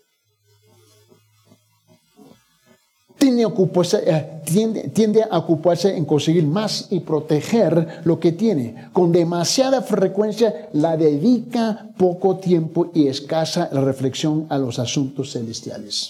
Tiende a, ocuparse, eh, tiende, tiende a ocuparse en conseguir más y proteger lo que tiene. Con demasiada frecuencia la dedica poco tiempo y escasa la reflexión a los asuntos celestiales.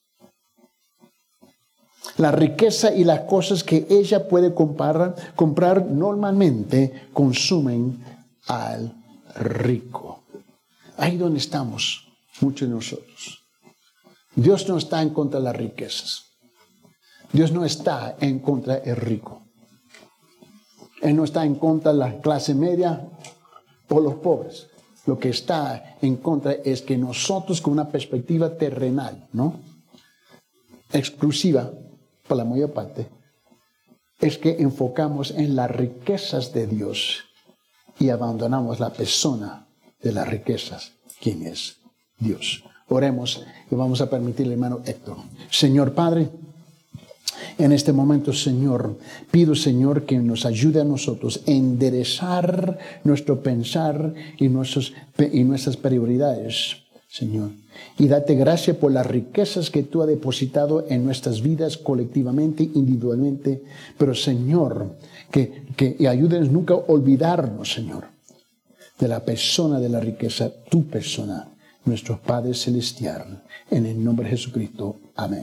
La riqueza y las cosas que ella puede comprar, comprar normalmente consumen al rico. Ahí donde estamos muchos de nosotros. Dios no está en contra de las riquezas. Dios no está en contra del rico. Él no está en contra de la clase media o los pobres. Lo que está en contra es que nosotros, con una perspectiva terrenal, ¿no?, exclusiva para la mayor parte, es que enfocamos en las riquezas de Dios y abandonamos la persona de las riquezas, quien es Dios. Oremos y vamos a permitirle, hermano Héctor. Señor Padre, en este momento, Señor, pido, Señor, que nos ayude a nosotros a enderezar nuestro pensar y, nuestros, y nuestras prioridades, Señor. Y date gracias por las riquezas que tú has depositado en nuestras vidas colectivamente, individualmente. Pero, Señor, que, que y ayúdenos nunca a olvidarnos, Señor, de la persona de la riqueza, tu persona, nuestro Padre Celestial. En el nombre de Jesucristo. Amén.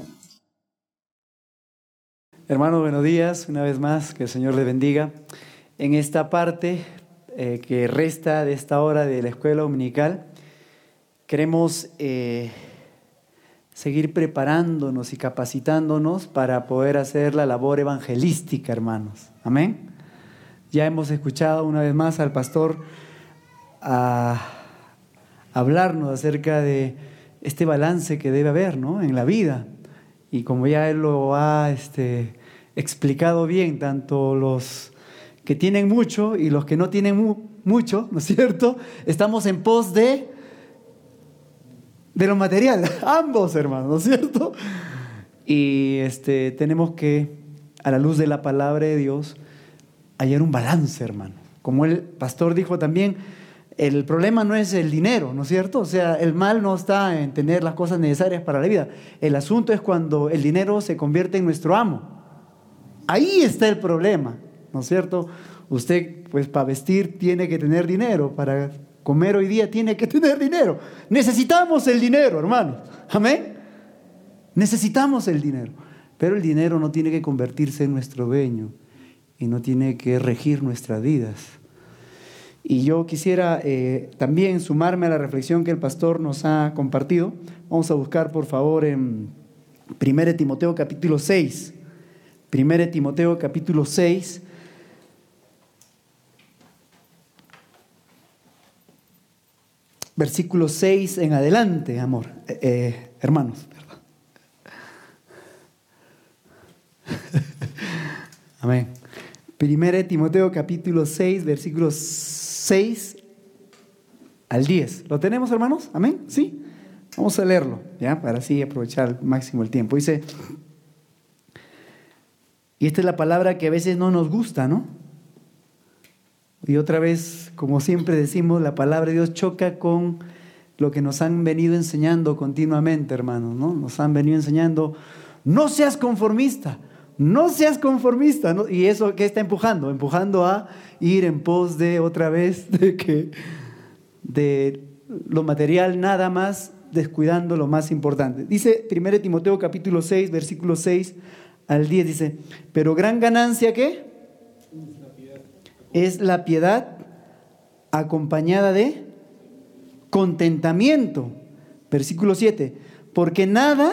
Hermano, buenos días, una vez más, que el Señor le bendiga. En esta parte eh, que resta de esta hora de la escuela dominical, queremos eh, seguir preparándonos y capacitándonos para poder hacer la labor evangelística, hermanos. Amén. Ya hemos escuchado una vez más al pastor a hablarnos acerca de este balance que debe haber, ¿no?, en la vida. Y como ya él lo ha este, explicado bien, tanto los que tienen mucho y los que no tienen mu- mucho, ¿no es cierto?, estamos en pos de, de lo material, ambos, hermanos, ¿no es cierto? Y este, tenemos que, a la luz de la palabra de Dios, hallar un balance, hermano. Como el pastor dijo también, el problema no es el dinero, ¿no es cierto? O sea, el mal no está en tener las cosas necesarias para la vida. El asunto es cuando el dinero se convierte en nuestro amo. Ahí está el problema, ¿no es cierto? Usted, pues, para vestir tiene que tener dinero, para comer hoy día tiene que tener dinero. Necesitamos el dinero, hermano. Amén. Necesitamos el dinero. Pero el dinero no tiene que convertirse en nuestro dueño y no tiene que regir nuestras vidas. Y yo quisiera eh, también sumarme a la reflexión que el pastor nos ha compartido. Vamos a buscar, por favor, en primera de Timoteo capítulo seis. primera de Timoteo capítulo seis. Versículo seis en adelante, amor, eh, eh, hermanos. Perdón. Amén. primera de Timoteo capítulo seis, versículos seis al diez. ¿Lo tenemos, hermanos? Amén. ¿Sí? Vamos a leerlo, ¿ya? Para así aprovechar al máximo el tiempo. Dice, y esta es la palabra que a veces no nos gusta, ¿no? Y otra vez, como siempre decimos, la palabra de Dios choca con lo que nos han venido enseñando continuamente, hermanos, ¿no? Nos han venido enseñando, no seas conformista, No seas conformista, ¿no? ¿Y eso qué está empujando? Empujando a ir en pos de otra vez de que de lo material nada más, descuidando lo más importante. Dice primero Timoteo capítulo seis, versículo seis al diez, dice, pero gran ganancia ¿qué? Es la piedad acompañada de contentamiento. Versículo siete, porque nada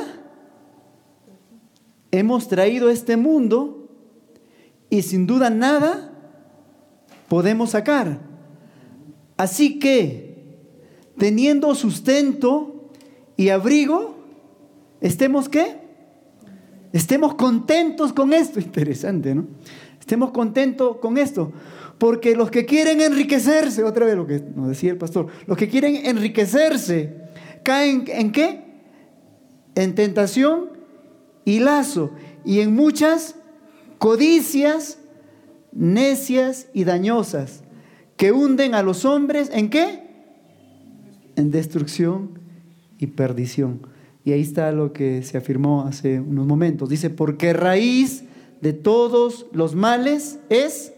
hemos traído a este mundo y sin duda nada podemos sacar. Así que, teniendo sustento y abrigo, estemos ¿qué? Estemos contentos con esto. Interesante, ¿no? Estemos contentos con esto. Porque los que quieren enriquecerse, otra vez lo que nos decía el pastor, los que quieren enriquecerse, caen ¿en qué? En tentación y lazo, y en muchas codicias necias y dañosas, que hunden a los hombres, ¿en qué? En destrucción y perdición. Y ahí está lo que se afirmó hace unos momentos. Dice, porque raíz de todos los males es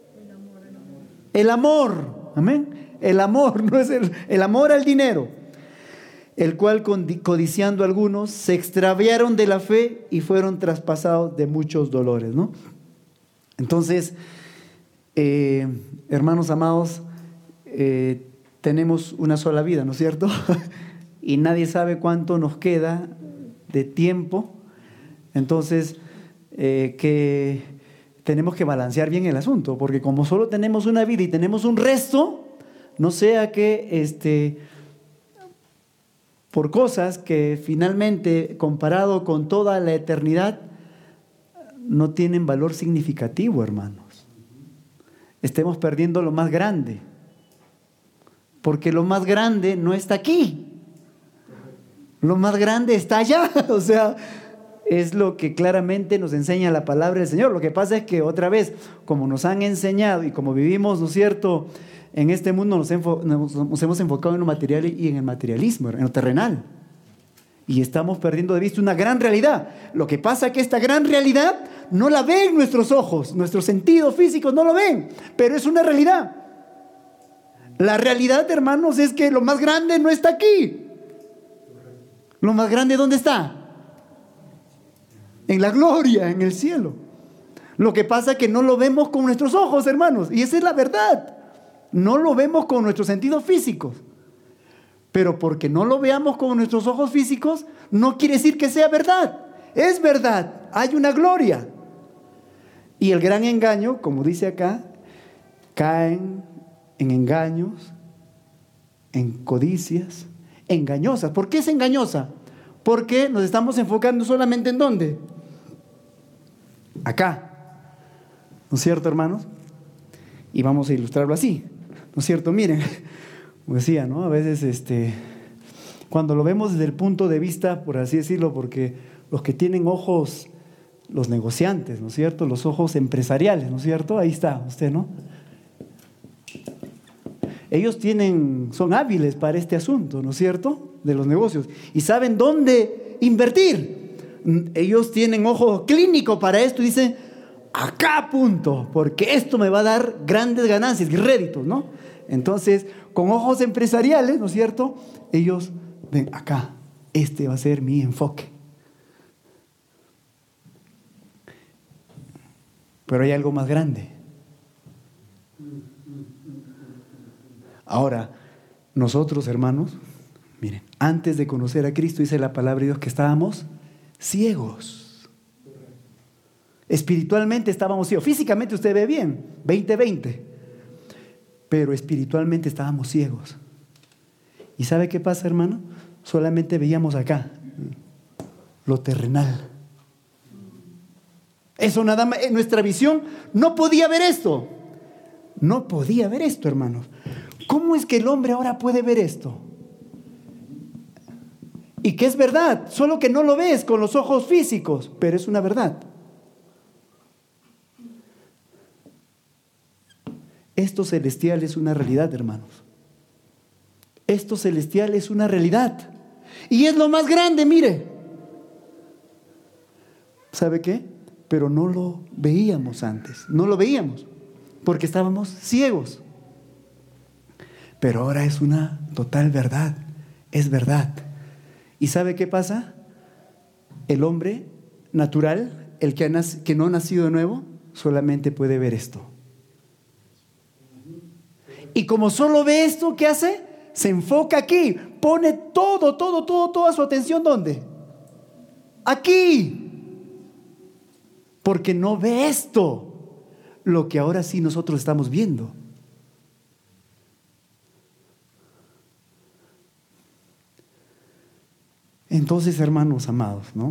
el amor. Amén. El amor, no es el, el amor al dinero, el cual codiciando algunos se extraviaron de la fe y fueron traspasados de muchos dolores, ¿no? Entonces, eh, hermanos amados, eh, tenemos una sola vida, ¿no es cierto? Y nadie sabe cuánto nos queda de tiempo. Entonces, eh, que tenemos que balancear bien el asunto, porque como solo tenemos una vida y tenemos un resto, no sea que este, por cosas que finalmente, comparado con toda la eternidad, no tienen valor significativo, hermanos. Estemos perdiendo lo más grande, porque lo más grande no está aquí. Lo más grande está allá, o sea, es lo que claramente nos enseña la palabra del Señor. Lo que pasa es que otra vez, como nos han enseñado y como vivimos, ¿no es cierto?, en este mundo nos, enfo- nos, nos hemos enfocado en lo material y en el materialismo, en lo terrenal. Y estamos perdiendo de vista una gran realidad. Lo que pasa es que esta gran realidad no la ven nuestros ojos, nuestros sentidos físicos no lo ven, pero es una realidad. La realidad, hermanos, es que lo más grande no está aquí. Lo más grande, ¿dónde está? En la gloria, en el cielo. Lo que pasa es que no lo vemos con nuestros ojos, hermanos, y esa es la verdad. No lo vemos con nuestros sentidos físicos. Pero porque no lo veamos con nuestros ojos físicos, no quiere decir que sea verdad. Es verdad, hay una gloria. Y el gran engaño, como dice acá, caen en engaños, en codicias, engañosas. ¿Por qué es engañosa? Porque nos estamos enfocando solamente en ¿dónde? Acá. ¿No es cierto, hermanos? Y vamos a ilustrarlo así. ¿No es cierto? Miren, como decía, ¿no? A veces este, cuando lo vemos desde el punto de vista, por así decirlo, porque los que tienen ojos, los negociantes, ¿no es cierto? Los ojos empresariales, ¿no es cierto? Ahí está usted, ¿no? Ellos tienen, son hábiles para este asunto, ¿no es cierto?, de los negocios, y saben dónde invertir. Ellos tienen ojo clínico para esto y dicen, acá punto, porque esto me va a dar grandes ganancias y réditos, ¿no? Entonces, con ojos empresariales, ¿no es cierto?, ellos ven acá, este va a ser mi enfoque. Pero hay algo más grande. Ahora, nosotros, hermanos, miren, antes de conocer a Cristo, dice la palabra de Dios que estábamos ciegos. Espiritualmente estábamos ciegos. Físicamente usted ve bien, veinte veinte. Pero espiritualmente estábamos ciegos. ¿Y sabe qué pasa, hermano? Solamente veíamos acá lo terrenal. Eso nada más, en nuestra visión no podía ver esto. No podía ver esto, hermanos. ¿Cómo es que el hombre ahora puede ver esto? Y que es verdad, solo que no lo ves con los ojos físicos, pero es una verdad. Esto celestial es una realidad, hermanos. Esto celestial es una realidad. Y es lo más grande, mire. ¿Sabe qué? pero no lo veíamos antes, no lo veíamos, porque estábamos ciegos. Pero ahora es una total verdad, es verdad. ¿Y sabe qué pasa? El hombre natural, el que, ha nac- que no ha nacido de nuevo, solamente puede ver esto. Y como solo ve esto, ¿qué hace? Se enfoca aquí, pone todo, todo, todo, toda su atención, ¿dónde? Aquí. Porque no ve esto, lo que ahora sí nosotros estamos viendo. Entonces, hermanos amados, ¿no?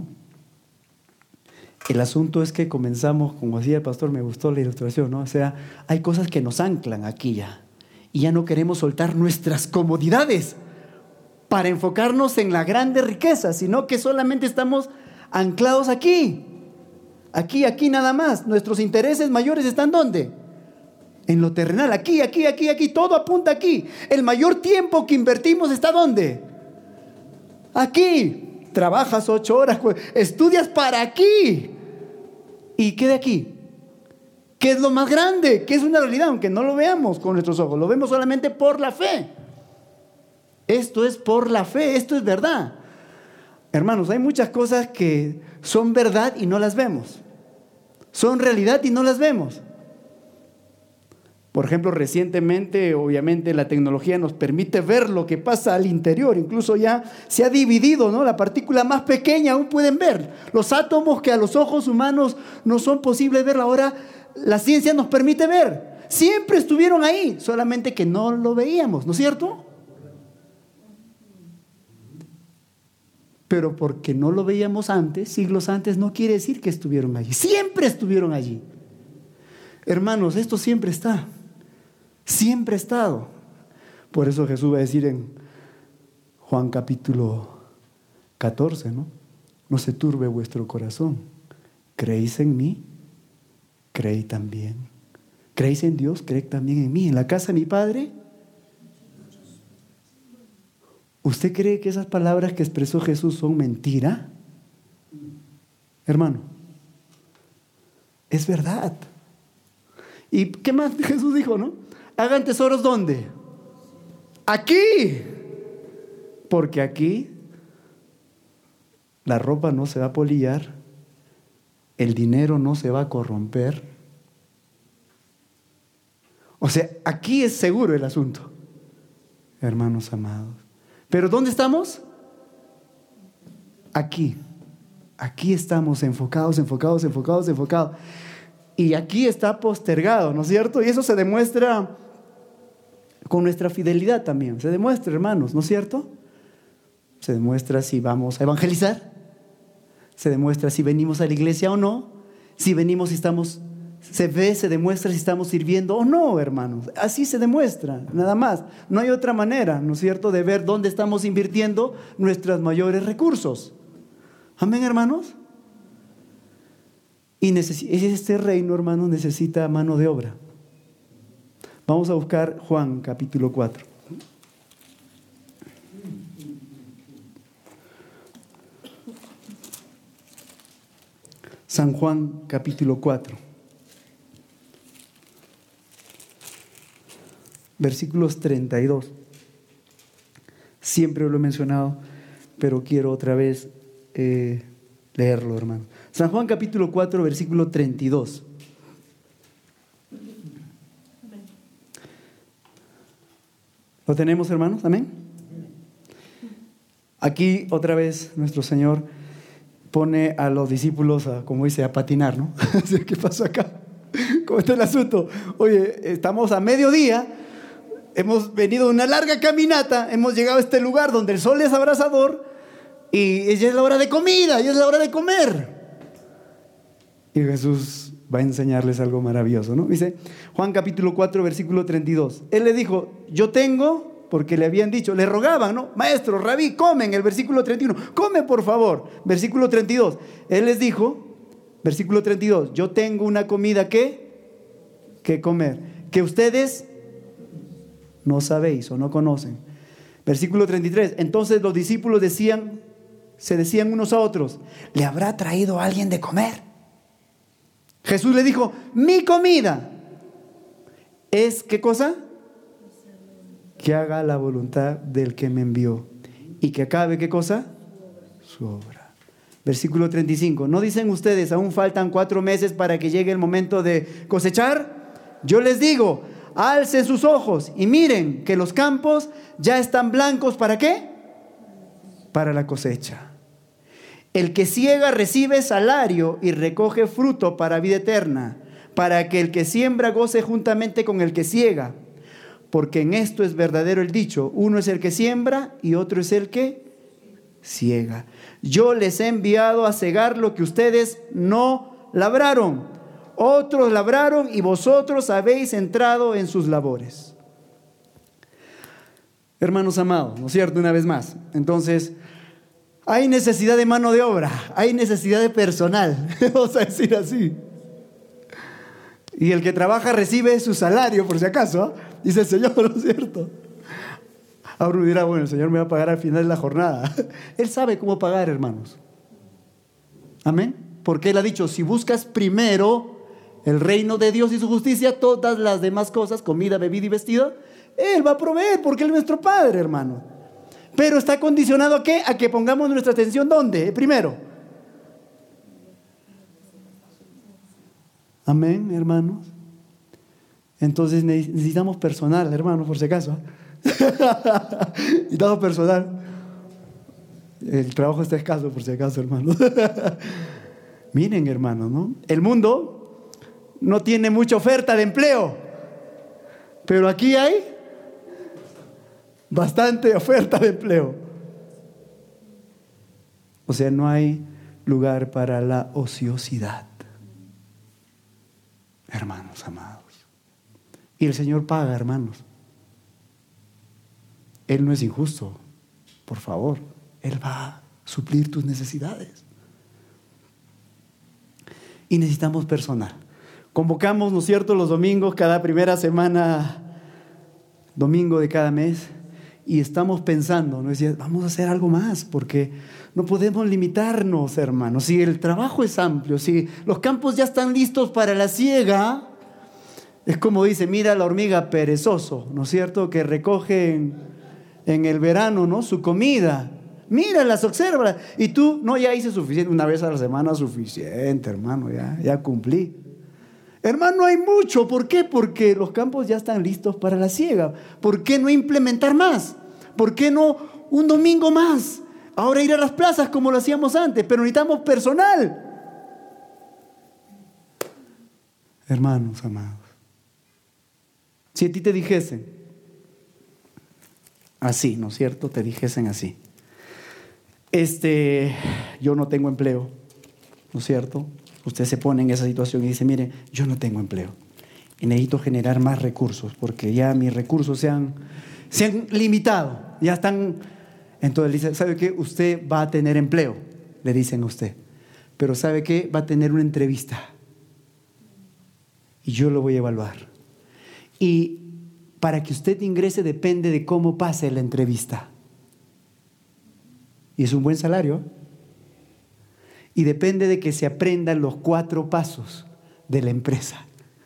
El asunto es que comenzamos, como decía el pastor, me gustó la ilustración, ¿no? O sea, hay cosas que nos anclan aquí ya. Y ya no queremos soltar nuestras comodidades para enfocarnos en la grande riqueza, sino que solamente estamos anclados aquí. Aquí, aquí nada más. Nuestros intereses mayores están ¿dónde? En lo terrenal. Aquí, aquí, aquí, aquí. Todo apunta aquí. El mayor tiempo que invertimos está ¿dónde? Aquí. Trabajas ocho horas, estudias para aquí. ¿Y qué de aquí? ¿Qué es lo más grande? ¿Qué es una realidad? Aunque no lo veamos con nuestros ojos, lo vemos solamente por la fe. Esto es por la fe, esto es verdad. Hermanos, hay muchas cosas que son verdad y no las vemos. Son realidad y no las vemos. Por ejemplo, recientemente, obviamente, la tecnología nos permite ver lo que pasa al interior. Incluso ya se ha dividido, ¿no? La partícula más pequeña aún pueden ver. Los átomos que a los ojos humanos no son posibles ver, ahora la ciencia nos permite ver. Siempre estuvieron ahí, solamente que no lo veíamos, ¿no es cierto? Pero porque no lo veíamos antes, siglos antes, no quiere decir que estuvieron allí. Siempre estuvieron allí. Hermanos, esto siempre está. Siempre ha estado. Por eso Jesús va a decir en Juan capítulo catorce, ¿no? No se turbe vuestro corazón. ¿Creéis en mí? Creí también. ¿Creéis en Dios? Creed también en mí. En la casa de mi Padre. ¿Usted cree que esas palabras que expresó Jesús son mentira? Hermano, es verdad. ¿Y qué más Jesús dijo, no? Hagan tesoros ¿dónde? Aquí. Porque aquí la ropa no se va a polillar, el dinero no se va a corromper. O sea, aquí es seguro el asunto, hermanos amados. ¿Pero dónde estamos? Aquí. Aquí estamos enfocados, enfocados, enfocados, enfocados. Y aquí está postergado, ¿no es cierto? Y eso se demuestra con nuestra fidelidad también. Se demuestra, hermanos, ¿no es cierto? Se demuestra si vamos a evangelizar. Se demuestra si venimos a la iglesia o no. Si venimos y estamos, se ve, se demuestra si estamos sirviendo o no, hermanos. Así se demuestra, nada más. No hay otra manera, ¿no es cierto?, de ver dónde estamos invirtiendo nuestros mayores recursos. Amén, hermanos. Y este reino, hermanos, necesita mano de obra. Vamos a buscar Juan capítulo cuatro. San Juan capítulo cuatro. Versículos treinta y dos. Siempre lo he mencionado, pero quiero otra vez eh, leerlo, hermano. San Juan capítulo cuatro, versículo treinta y dos. ¿Lo tenemos, hermanos? Amén. Aquí otra vez nuestro Señor pone a los discípulos, a, como dice, a patinar, ¿no? ¿Qué pasó acá? ¿Cómo está el asunto? Oye, estamos a mediodía, hemos venido de una larga caminata, hemos llegado a este lugar donde el sol es abrasador y ya es la hora de comida, ya es la hora de comer. Y Jesús va a enseñarles algo maravilloso, ¿no? Dice Juan capítulo cuatro, versículo treinta y dos. Él le dijo, yo tengo, porque le habían dicho, le rogaban, ¿no? Maestro, rabí, comen, el versículo treinta y uno. Come, por favor. Versículo treinta y dos. Él les dijo, versículo treinta y dos, yo tengo una comida que, que comer, que ustedes no sabéis o no conocen. Versículo treinta y tres. Entonces los discípulos decían, se decían unos a otros, ¿le habrá traído a alguien de comer? Jesús le dijo, mi comida es, ¿qué cosa? Que haga la voluntad del que me envió y que acabe, ¿qué cosa? Su obra. Versículo treinta y cinco. ¿No dicen ustedes, aún faltan cuatro meses para que llegue el momento de cosechar? Yo les digo, alcen sus ojos y miren que los campos ya están blancos. ¿Para qué? Para la cosecha. El que siega recibe salario y recoge fruto para vida eterna, para que el que siembra goce juntamente con el que siega. Porque en esto es verdadero el dicho, uno es el que siembra y otro es el que siega. Yo les he enviado a segar lo que ustedes no labraron. Otros labraron y vosotros habéis entrado en sus labores. Hermanos amados, ¿no es cierto? Una vez más. Entonces, hay necesidad de mano de obra, hay necesidad de personal, vamos a decir así. Y el que trabaja recibe su salario, por si acaso, ¿eh? Dice el Señor, ¿no es cierto? Ahora uno dirá, bueno, el Señor me va a pagar al final de la jornada. Él sabe cómo pagar, hermanos. Amén. Porque Él ha dicho, si buscas primero el reino de Dios y su justicia, todas las demás cosas, comida, bebida y vestido, Él va a proveer, porque Él es nuestro Padre, hermano. Pero está condicionado ¿a qué? A que pongamos nuestra atención, ¿dónde? Primero. Amén, hermanos. Entonces necesitamos personal, hermanos, por si acaso. Necesitamos personal. El trabajo está escaso, por si acaso, hermanos. Miren, hermanos, ¿no? El mundo no tiene mucha oferta de empleo, pero aquí hay bastante oferta de empleo. O sea, no hay lugar para la ociosidad, hermanos amados. Y el Señor paga, hermanos. Él no es injusto, por favor. Él va a suplir tus necesidades. Y necesitamos personal. Convocamos, ¿no es cierto?, los domingos, cada primera semana, domingo de cada mes. Y estamos pensando, ¿no? Decía, vamos a hacer algo más, porque no podemos limitarnos, hermanos. Si el trabajo es amplio, si los campos ya están listos para la siega, es como dice, mira la hormiga perezoso, ¿no es cierto?, que recoge en, en el verano, ¿no?, su comida. Míralas, obsérvalas. Y tú, no, ya hice suficiente, una vez a la semana suficiente, hermano, ya, ya cumplí. Hermano, hay mucho. ¿Por qué? Porque los campos ya están listos para la siega. ¿Por qué no implementar más? ¿Por qué no un domingo más? Ahora ir a las plazas como lo hacíamos antes, pero necesitamos personal. Hermanos amados, si a ti te dijesen así, ¿no es cierto? Te dijesen así. Este, yo no tengo empleo, ¿no es cierto? Usted se pone en esa situación y dice, mire, yo no tengo empleo y necesito generar más recursos porque ya mis recursos se han, se han limitado, ya están. Entonces le dice, ¿sabe qué? Usted va a tener empleo, le dicen a usted, pero ¿sabe qué? Va a tener una entrevista y yo lo voy a evaluar. Y para que usted ingrese depende de cómo pase la entrevista. Y es un buen salario. Y depende de que se aprendan los cuatro pasos de la empresa.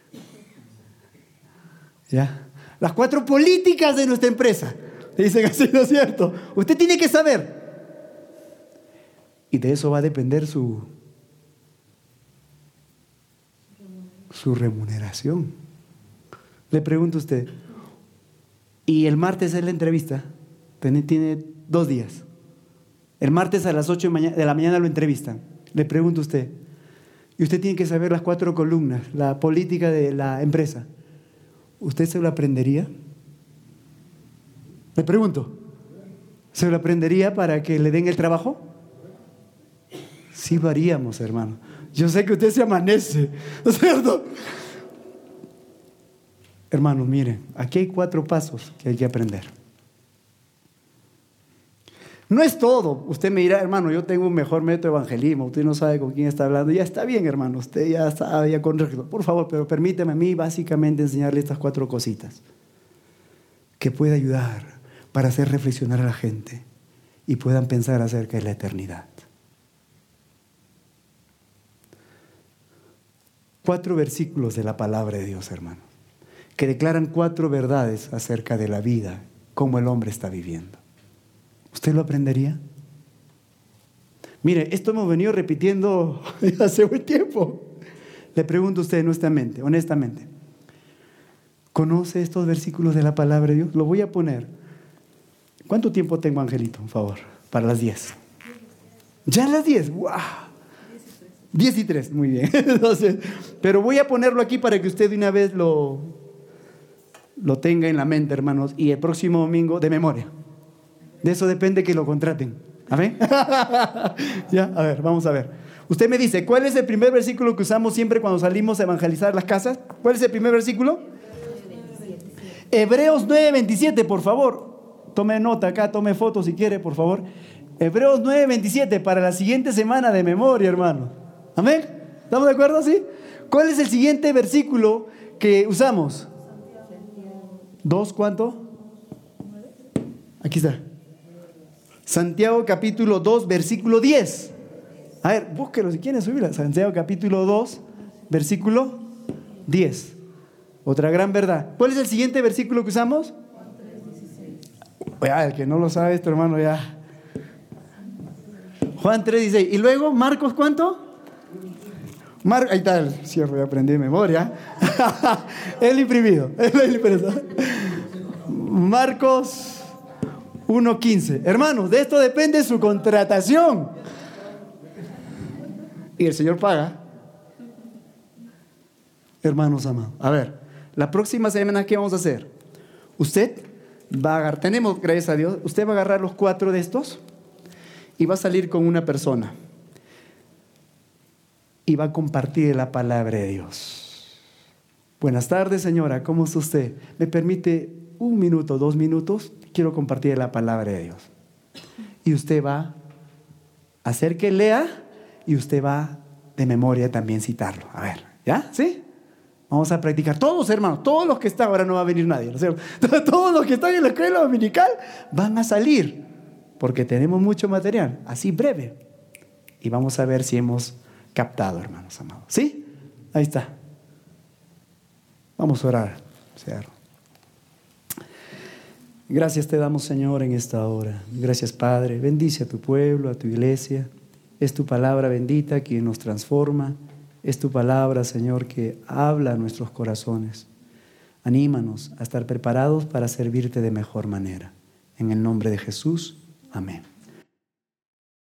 ¿Ya? Las cuatro políticas de nuestra empresa. Dicen así, ¿no es cierto? Usted tiene que saber. Y de eso va a depender su, su remuneración. Le pregunto a usted, y el martes es la entrevista, tiene, tiene dos días. El martes a las ocho de la mañana lo entrevistan. Le pregunto a usted, y usted tiene que saber las cuatro columnas, la política de la empresa. ¿Usted se lo aprendería? Le pregunto, ¿se lo aprendería para que le den el trabajo? Sí lo haríamos, hermano. Yo sé que usted se amanece, ¿no es cierto? Hermanos, miren, aquí hay cuatro pasos que hay que aprender. No es todo. Usted me dirá, hermano, yo tengo un mejor método de evangelismo, usted no sabe con quién está hablando. Ya está bien, hermano, usted ya está ya con respeto. Por favor, pero permíteme a mí básicamente enseñarle estas cuatro cositas que puede ayudar para hacer reflexionar a la gente y puedan pensar acerca de la eternidad. cuatro versículos de la palabra de Dios, hermano, que declaran cuatro verdades acerca de la vida, cómo el hombre está viviendo. ¿Usted lo aprendería? Mire, esto hemos venido repitiendo hace buen tiempo. Le pregunto a usted honestamente, honestamente, ¿conoce estos versículos de la palabra de Dios? Lo voy a poner. ¿Cuánto tiempo tengo, Angelito, por favor? Para las diez. ¿Ya a las diez? ¡Wow! diez y tres, muy bien. Entonces, pero voy a ponerlo aquí para que usted de una vez lo, lo tenga en la mente, hermanos, y el próximo domingo de memoria. De eso depende que lo contraten. ¿Amén? Ya, a ver, vamos a ver. Usted me dice, ¿cuál es el primer versículo que usamos siempre cuando salimos a evangelizar las casas? ¿Cuál es el primer versículo? Hebreos nueve veintisiete, por favor. Tome nota acá, tome fotos si quiere, por favor. Hebreos nueve veintisiete para la siguiente semana de memoria, hermano. ¿Amén? ¿Estamos de acuerdo? ¿Sí? ¿Cuál es el siguiente versículo que usamos? ¿Dos cuánto? Aquí está. Santiago capítulo dos, versículo diez. A ver, búsquelo si quieren subirla. Santiago capítulo dos, versículo diez. Otra gran verdad. ¿Cuál es el siguiente versículo que usamos? Ya, el que no lo sabe esto, hermano, ya. Juan tres dieciséis. Y luego, Marcos, ¿cuánto? Mar... Ahí está el cierre, ya aprendí de memoria. El imprimido. El impreso. Marcos uno quince. Hermanos, de esto depende su contratación. Y el Señor paga. Hermanos amados. A ver, la próxima semana, ¿qué vamos a hacer? Usted va a agarrar, tenemos, gracias a Dios, usted va a agarrar los cuatro de estos y va a salir con una persona y va a compartir la palabra de Dios. Buenas tardes, señora, ¿cómo está usted? ¿Me permite un minuto, dos minutos? Quiero compartir la palabra de Dios. Y usted va a hacer que lea y usted va de memoria también citarlo. A ver, ¿ya? ¿Sí? Vamos a practicar. Todos, hermanos, todos los que están, ahora no va a venir nadie, ¿no es cierto? Todos los que están en la escuela dominical van a salir, porque tenemos mucho material, así breve. Y vamos a ver si hemos captado, hermanos amados. ¿Sí? Ahí está. Vamos a orar. Gracias te damos, Señor, en esta hora. Gracias, Padre. Bendice a tu pueblo, a tu iglesia. Es tu palabra bendita quien nos transforma. Es tu palabra, Señor, que habla a nuestros corazones. Anímanos a estar preparados para servirte de mejor manera. En el nombre de Jesús, amén.